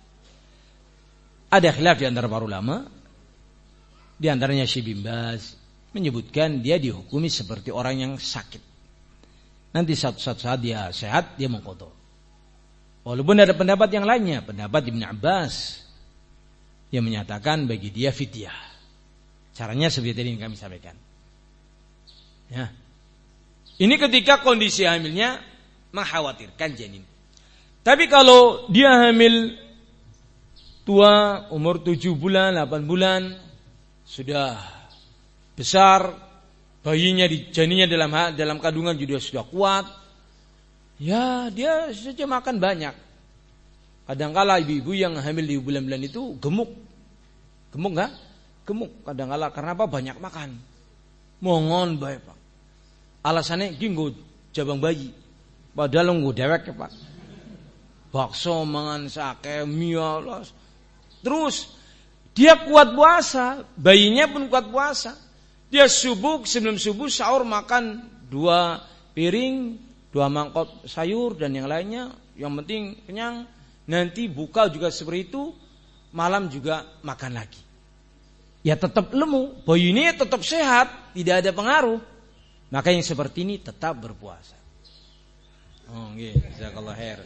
Ada khilaf di antara para ulama. Di antaranya Syekh bin Baz menyebutkan dia dihukumi seperti orang yang sakit. Nanti satu-satu saat dia sehat, dia mengqadha. Walaupun ada pendapat yang lainnya, pendapat Ibnu Abbas yang menyatakan bagi dia fidyah. Caranya seperti ini yang kami sampaikan. Ya. Ini ketika kondisi hamilnya mengkhawatirkan janin. Tapi kalau dia hamil tua, umur tujuh bulan, delapan bulan, sudah besar, bayinya di janinnya dalam dalam kandungan juga sudah kuat, ya dia saja makan banyak. Kadang-kala ibu-ibu yang hamil di bulan-bulan itu gemuk, gemuk nggak? Gemuk. Kadang-kala karena apa? Banyak makan. Mongon bae Pak. Alasannya ginggo jabang bayi. Padahal nggo dewek ya Pak. Bakso mangan sake mialas. Terus dia kuat puasa, bayinya pun kuat puasa. Dia subuh, sebelum subuh sahur makan dua piring, dua mangkok sayur dan yang lainnya. Yang penting kenyang. Nanti buka juga seperti itu, malam juga makan lagi. Ya tetap lemu, bayi ini tetap sehat, tidak ada pengaruh. Maka yang seperti ini tetap berpuasa. Oh nggih, jazakallahu khair.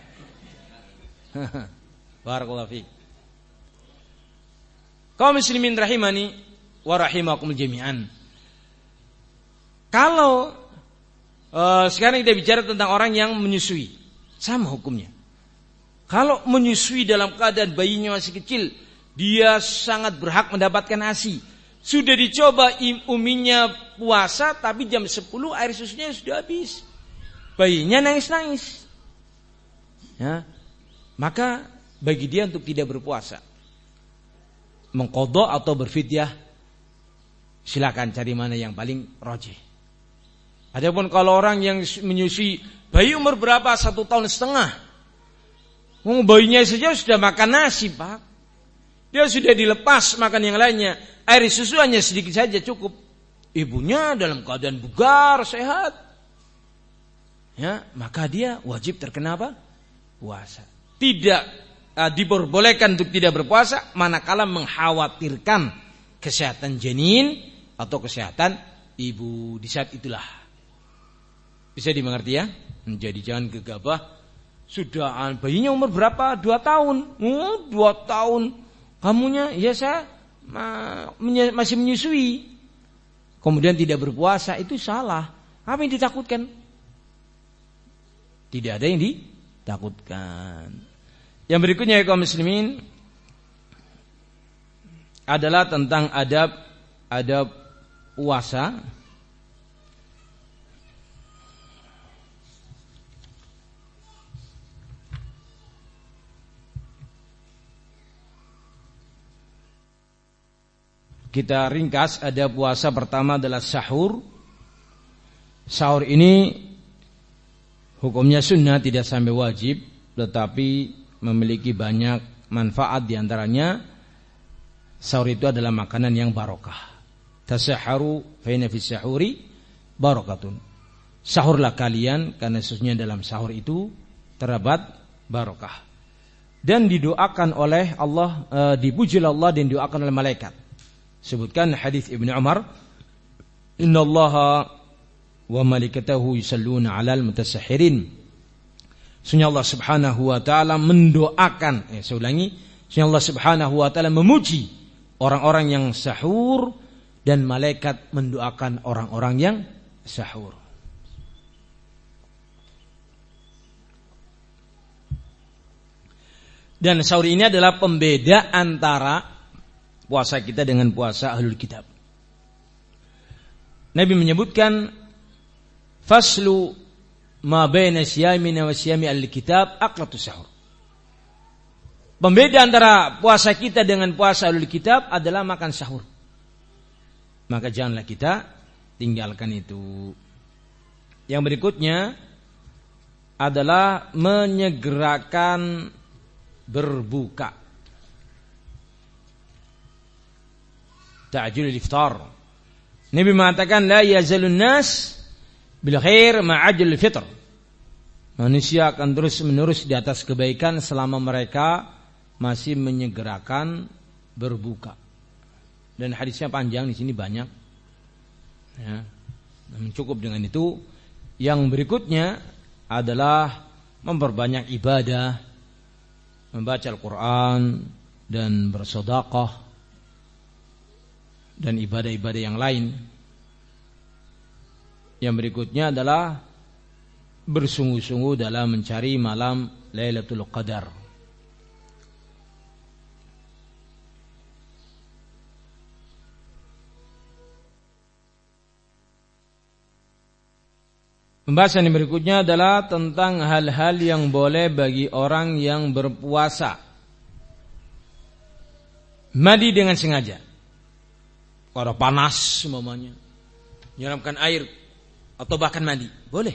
Barakallahu fiik. Kaum muslimin rahimani wa rahimakumul jami'an. Kalau uh, sekarang kita bicara tentang orang yang menyusui, sama hukumnya. Kalau menyusui dalam keadaan bayinya masih kecil, dia sangat berhak mendapatkan ASI. Sudah dicoba uminya puasa, tapi jam sepuluh air susunya sudah habis. Bayinya nangis-nangis. Ya, maka bagi dia untuk tidak berpuasa, mengqadha atau berfidyah, silakan cari mana yang paling rajih. Adapun kalau orang yang menyusui bayi umur berapa? Satu tahun setengah. Bayinya saja sudah makan nasi Pak. Dia sudah dilepas makan yang lainnya. Air susu hanya sedikit saja cukup. Ibunya dalam keadaan bugar, sehat. Ya, maka dia wajib terkena apa? Puasa. Tidak uh, diperbolehkan untuk tidak berpuasa manakala mengkhawatirkan kesehatan janin atau kesehatan ibu di saat itulah. Bisa dimengerti ya? Jadi jangan gegabah Sudah bayinya umur berapa? Dua tahun. Oh, dua tahun. Kamunya, ya saya masih menyusui. Kemudian tidak berpuasa, itu salah. Apa yang ditakutkan? Tidak ada yang ditakutkan. Yang berikutnya ya kaum muslimin adalah tentang adab adab puasa. Kita ringkas, ada puasa pertama adalah sahur. Sahur ini hukumnya sunnah, tidak sampai wajib, tetapi memiliki banyak manfaat. Diantaranya sahur itu adalah makanan yang barokah. Tasaharu fa inna fis sahuri barakatun. Sahurlah kalian karena sesungguhnya dalam sahur itu terdapat barokah. Dan didoakan oleh Allah, e, dipujilah Allah dan didoakan oleh malaikat. Sebutkan hadis Ibnu Umar, innallaha wa malaikatahu yusalluna 'alal mutasahhirin. Sesungguhnya Allah Subhanahu wa taala mendoakan, eh saya ulangi, sesungguhnya Allah Subhanahu wa taala memuji orang-orang yang sahur dan malaikat mendoakan orang-orang yang sahur. Dan sahur ini adalah pembeda antara puasa kita dengan puasa ahlul kitab. Nabi menyebutkan faslu ma baina siyamina wa siyami ahlul kitab aqlatu sahur. Pembeda antara puasa kita dengan puasa ahlul kitab adalah makan sahur. Maka janganlah kita tinggalkan itu. Yang berikutnya adalah menyegerakan berbuka. Ta'jilul iftar. Nabi mengatakan la yazalun nas bil khair ma'ajil fitr. Manusia akan terus menerus di atas kebaikan selama mereka masih menyegerakan berbuka. Dan hadisnya panjang, di sini banyak. Ya, cukup dengan itu. Yang berikutnya adalah memperbanyak ibadah, membaca Al-Quran dan bersedekah dan ibadah-ibadah yang lain. Yang berikutnya adalah bersungguh-sungguh dalam mencari malam Lailatul Qadar. Pembahasan yang berikutnya adalah tentang hal-hal yang boleh bagi orang yang berpuasa. Mandi dengan sengaja. Kalau panas umpamanya, nyiramkan air atau bahkan mandi, boleh.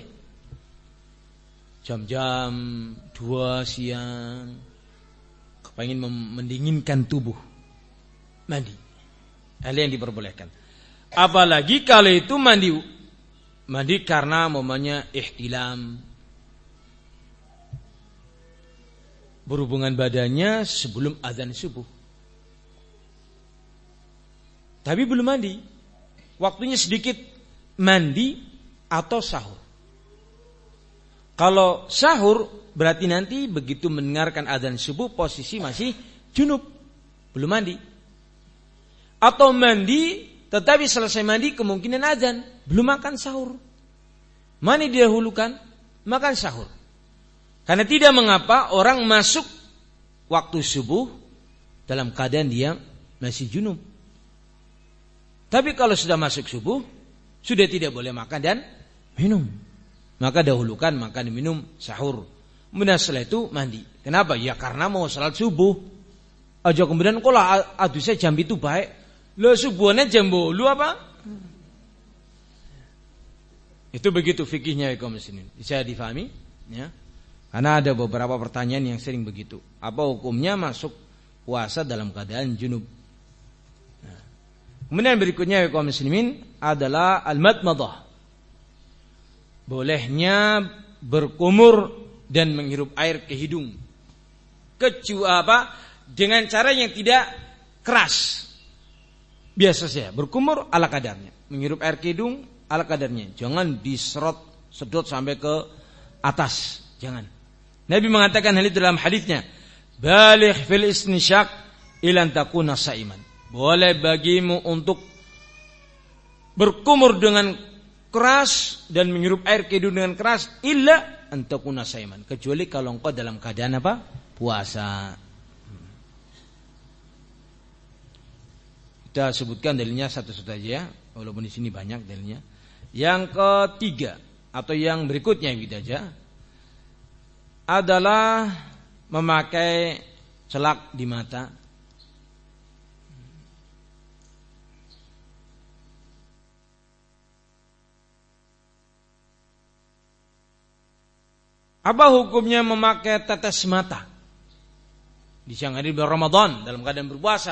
Jam-jam dua siang, kepingin mendinginkan tubuh, mandi. Hal yang diperbolehkan. Apalagi kalau itu mandi, mandi karena umpamanya ihtilam, berhubungan badannya sebelum azan subuh. Tapi belum mandi, waktunya sedikit, mandi atau sahur. Kalau sahur berarti nanti begitu mendengarkan azan subuh posisi masih junub, belum mandi. Atau mandi tetapi selesai mandi kemungkinan azan, belum makan sahur. Mana didahulukan? Makan sahur. Karena tidak mengapa orang masuk waktu subuh dalam keadaan dia masih junub. Tapi kalau sudah masuk subuh, sudah tidak boleh makan dan minum. Maka dahulukan makan dan minum sahur. Kemudian setelah itu mandi. Kenapa? Ya karena mau salat subuh. Aja kemudian kalau aduh saya jam itu baik. Lo subuhnya jam bolu apa? Itu begitu fikihnya ya kaum muslimin. Bisa difahami? Ya. Karena ada beberapa pertanyaan yang sering begitu. Apa hukumnya masuk puasa dalam keadaan junub? Kemudian berikutnya ya kaum muslimin adalah al-madmadah. Bolehnya berkumur dan menghirup air ke hidung. Kecuali apa? Dengan cara yang tidak keras. Biasa saja berkumur ala kadarnya, menghirup air ke hidung ala kadarnya. Jangan diserot sedot sampai ke atas, jangan. Nabi mengatakan hal itu dalam hadisnya, baligh fil istinsyaq ilan takuna saiman. Boleh bagimu untuk berkumur dengan keras dan menghirup air ke hidung dengan keras illa antakuna saiman, kecuali kalau engkau dalam keadaan apa? Puasa. Kita sebutkan dalilnya satu-satu aja, walaupun di sini banyak dalilnya. Yang ketiga atau yang berikutnya yang kita aja adalah memakai celak di mata. Apa hukumnya memakai tetes mata di siang hari bulan Ramadan dalam keadaan berpuasa?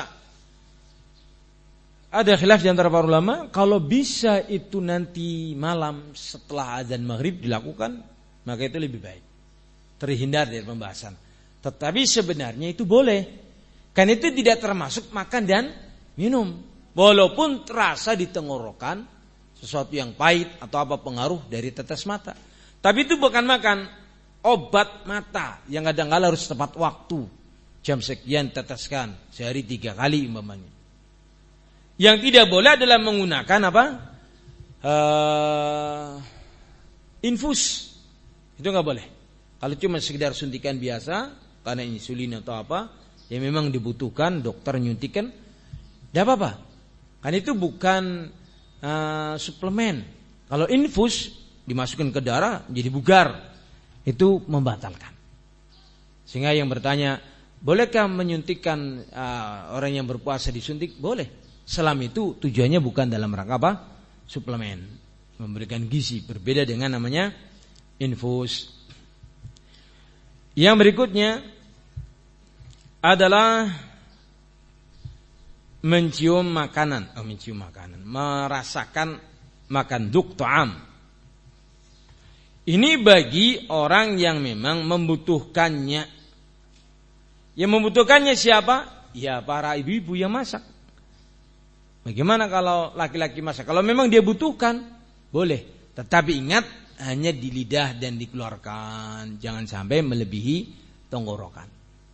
Ada khilaf di antara para ulama. Kalau bisa itu nanti malam setelah azan maghrib dilakukan, maka itu lebih baik, terhindar dari pembahasan. Tetapi sebenarnya itu boleh, kan itu tidak termasuk makan dan minum, walaupun terasa di tenggorokan sesuatu yang pahit atau apa pengaruh dari tetes mata. Tapi itu bukan makan. Obat mata yang kadang-kadang harus tepat waktu, jam sekian teteskan, sehari tiga kali umpamanya. Yang tidak boleh adalah menggunakan apa? Uh, infus. Itu nggak boleh. Kalau cuma sekedar suntikan biasa karena insulin atau apa, yang memang dibutuhkan dokter nyuntikan, tidak apa-apa. Kan itu bukan uh, suplemen. Kalau infus dimasukkan ke darah jadi bugar, itu membatalkan. Sehingga yang bertanya, bolehkah menyuntikkan uh, orang yang berpuasa disuntik? Boleh. Selama itu tujuannya bukan dalam rangka apa? Suplemen, memberikan gizi. Berbeda dengan namanya infus. Yang berikutnya adalah mencium makanan, oh, mencium makanan, merasakan makan duk ta'am. Ini bagi orang yang memang membutuhkannya. Yang membutuhkannya siapa? Ya para ibu-ibu yang masak. Bagaimana kalau laki-laki masak? Kalau memang dia butuhkan, boleh. Tetapi ingat, hanya di lidah dan dikeluarkan. Jangan sampai melebihi tenggorokan.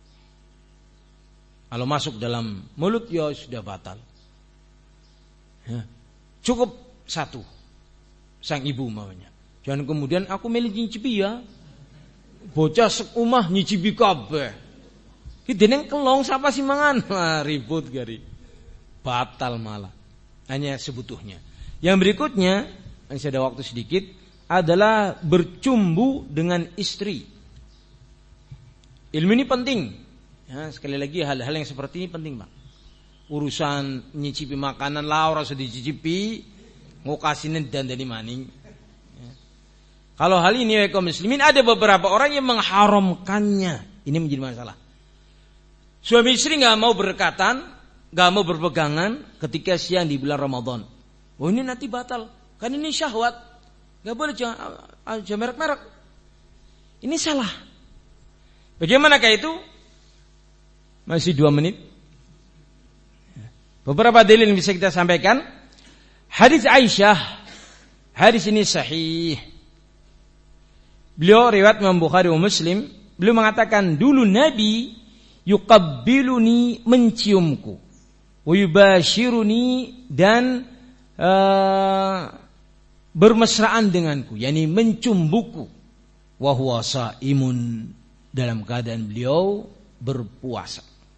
Kalau masuk dalam mulut, ya sudah batal. Ya. Cukup satu. Sang ibu maunya. Jangan kemudian aku milih nyicipi ya. Bocah sekumah nyicipi kabeh. Ki deneng kelong sapa sih mangan? Wah, ribut gari. Batal malah. Hanya sebutuhnya. Yang berikutnya, masih ada waktu sedikit, adalah bercumbu dengan istri. Ilmu ini penting. Ya, sekali lagi hal-hal yang seperti ini penting, Bang. Urusan nyicipi makanan lah ora usah dicicipi, ngokasine dandani maning. Kalau hal ini ya kaum muslimin, ada beberapa orang yang mengharamkannya. Ini menjadi masalah. Suami istri nggak mau berdekatan, nggak mau berpegangan ketika siang di bulan Ramadan. Oh ini nanti batal, kan ini syahwat, nggak boleh jangan, jangan merek-merek. Ini salah. Bagaimana kayak itu? Masih dua menit. Beberapa dalil yang bisa kita sampaikan. Hadis Aisyah, hadis ini sahih. Beliau riwayat Imam Bukhari wa Muslim, beliau mengatakan dulu Nabi yuqabbiluni, menciumku, wa yubashiruni, dan uh, bermesraan denganku, yakni mencumbuku, wa huwa shaimun, dalam keadaan beliau berpuasa.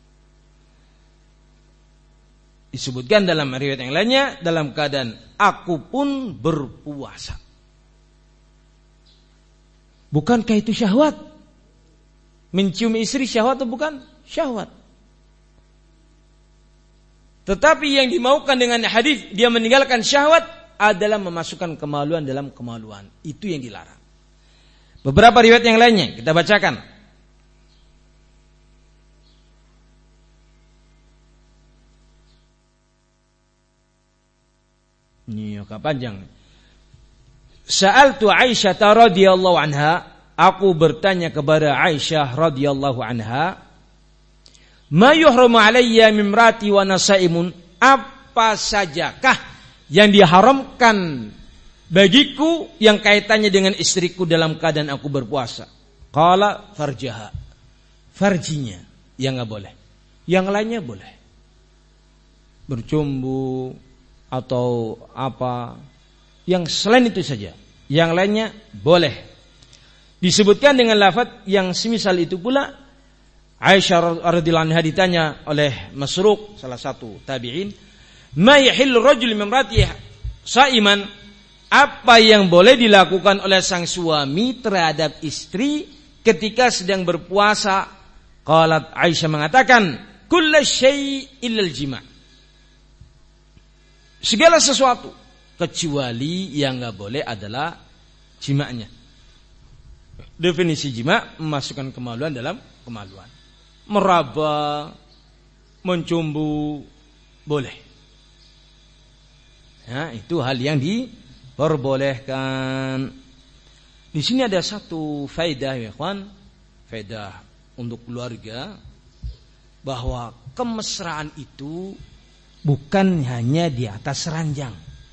Disebutkan dalam riwayat yang lainnya dalam keadaan aku pun berpuasa. Bukankah itu syahwat? Mencium istri syahwat atau bukan? Syahwat. Tetapi yang dimaukan dengan hadis dia meninggalkan syahwat adalah memasukkan kemaluan dalam kemaluan. Itu yang dilarang. Beberapa riwayat yang lainnya kita bacakan. Ini agak panjang. Sa'altu Aisyah radhiyallahu anha, aku bertanya kepada Aisyah radhiyallahu anha, ma yuhramu alayya mimrati wa nasaimun, apa sajakah yang diharamkan bagiku yang kaitannya dengan istriku dalam keadaan aku berpuasa? Qala farjaha. Farjinya yang enggak boleh. Yang lainnya boleh. Bercumbu atau apa, yang selain itu saja. Yang lainnya boleh. Disebutkan dengan lafaz yang semisal itu pula. Aisyah radhiyallahu anha ditanya oleh Masruq, salah satu tabi'in, "Ma yahillu rajul min imra'atihi sha'iman?" Apa yang boleh dilakukan oleh sang suami terhadap istri ketika sedang berpuasa? Qalat, Aisyah mengatakan, "Kullu syai' illal jima'." Segala sesuatu kecuali yang enggak boleh adalah jima'nya. Definisi jima' memasukkan kemaluan dalam kemaluan. Meraba, mencumbu boleh. Ya, itu hal yang diperbolehkan. Di sini ada satu faedah ya kawan, faedah untuk keluarga, bahwa kemesraan itu bukan hanya di atas ranjang.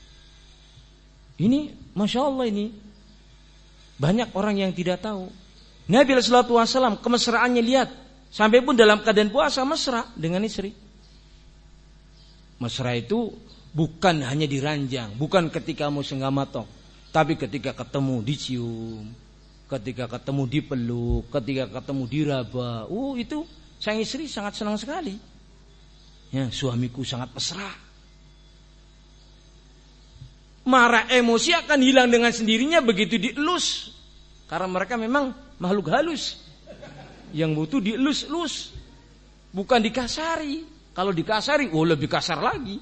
Ini Masya Allah, ini banyak orang yang tidak tahu. Nabi sallallahu alaihi wasallam kemesraannya, lihat, sampai pun dalam keadaan puasa mesra dengan istri. Mesra itu bukan hanya di ranjang, bukan ketika musim ngamatok, tapi ketika ketemu dicium, ketika ketemu dipeluk, ketika ketemu diraba. Uh, itu sang istri sangat senang sekali. Ya, suamiku sangat mesra. Marah, emosi akan hilang dengan sendirinya begitu dielus. Karena mereka memang makhluk halus, yang butuh dielus-elus, bukan dikasari. Kalau dikasari, oh lebih kasar lagi.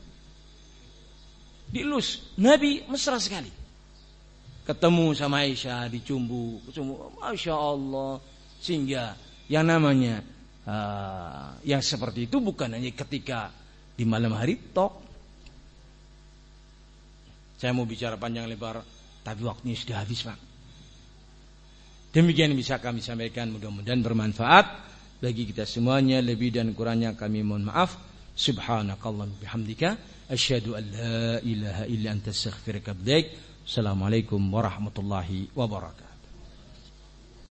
Dielus. Nabi mesra sekali. Ketemu sama Aisyah, dicumbu, dicumbu, Masya Allah. Sehingga yang namanya uh, yang seperti itu bukan hanya ketika di malam hari tok. Saya mau bicara panjang lebar, tapi waktunya sudah habis, Pak. Demikian bisa kami sampaikan, mudah-mudahan bermanfaat bagi kita semuanya. Lebih dan kurangnya kami mohon maaf. Subhanakallahumma bihamdika asyhadu an la ilaha illa anta astaghfiruka wa atubu ilaik. Assalamualaikum warahmatullahi wabarakatuh.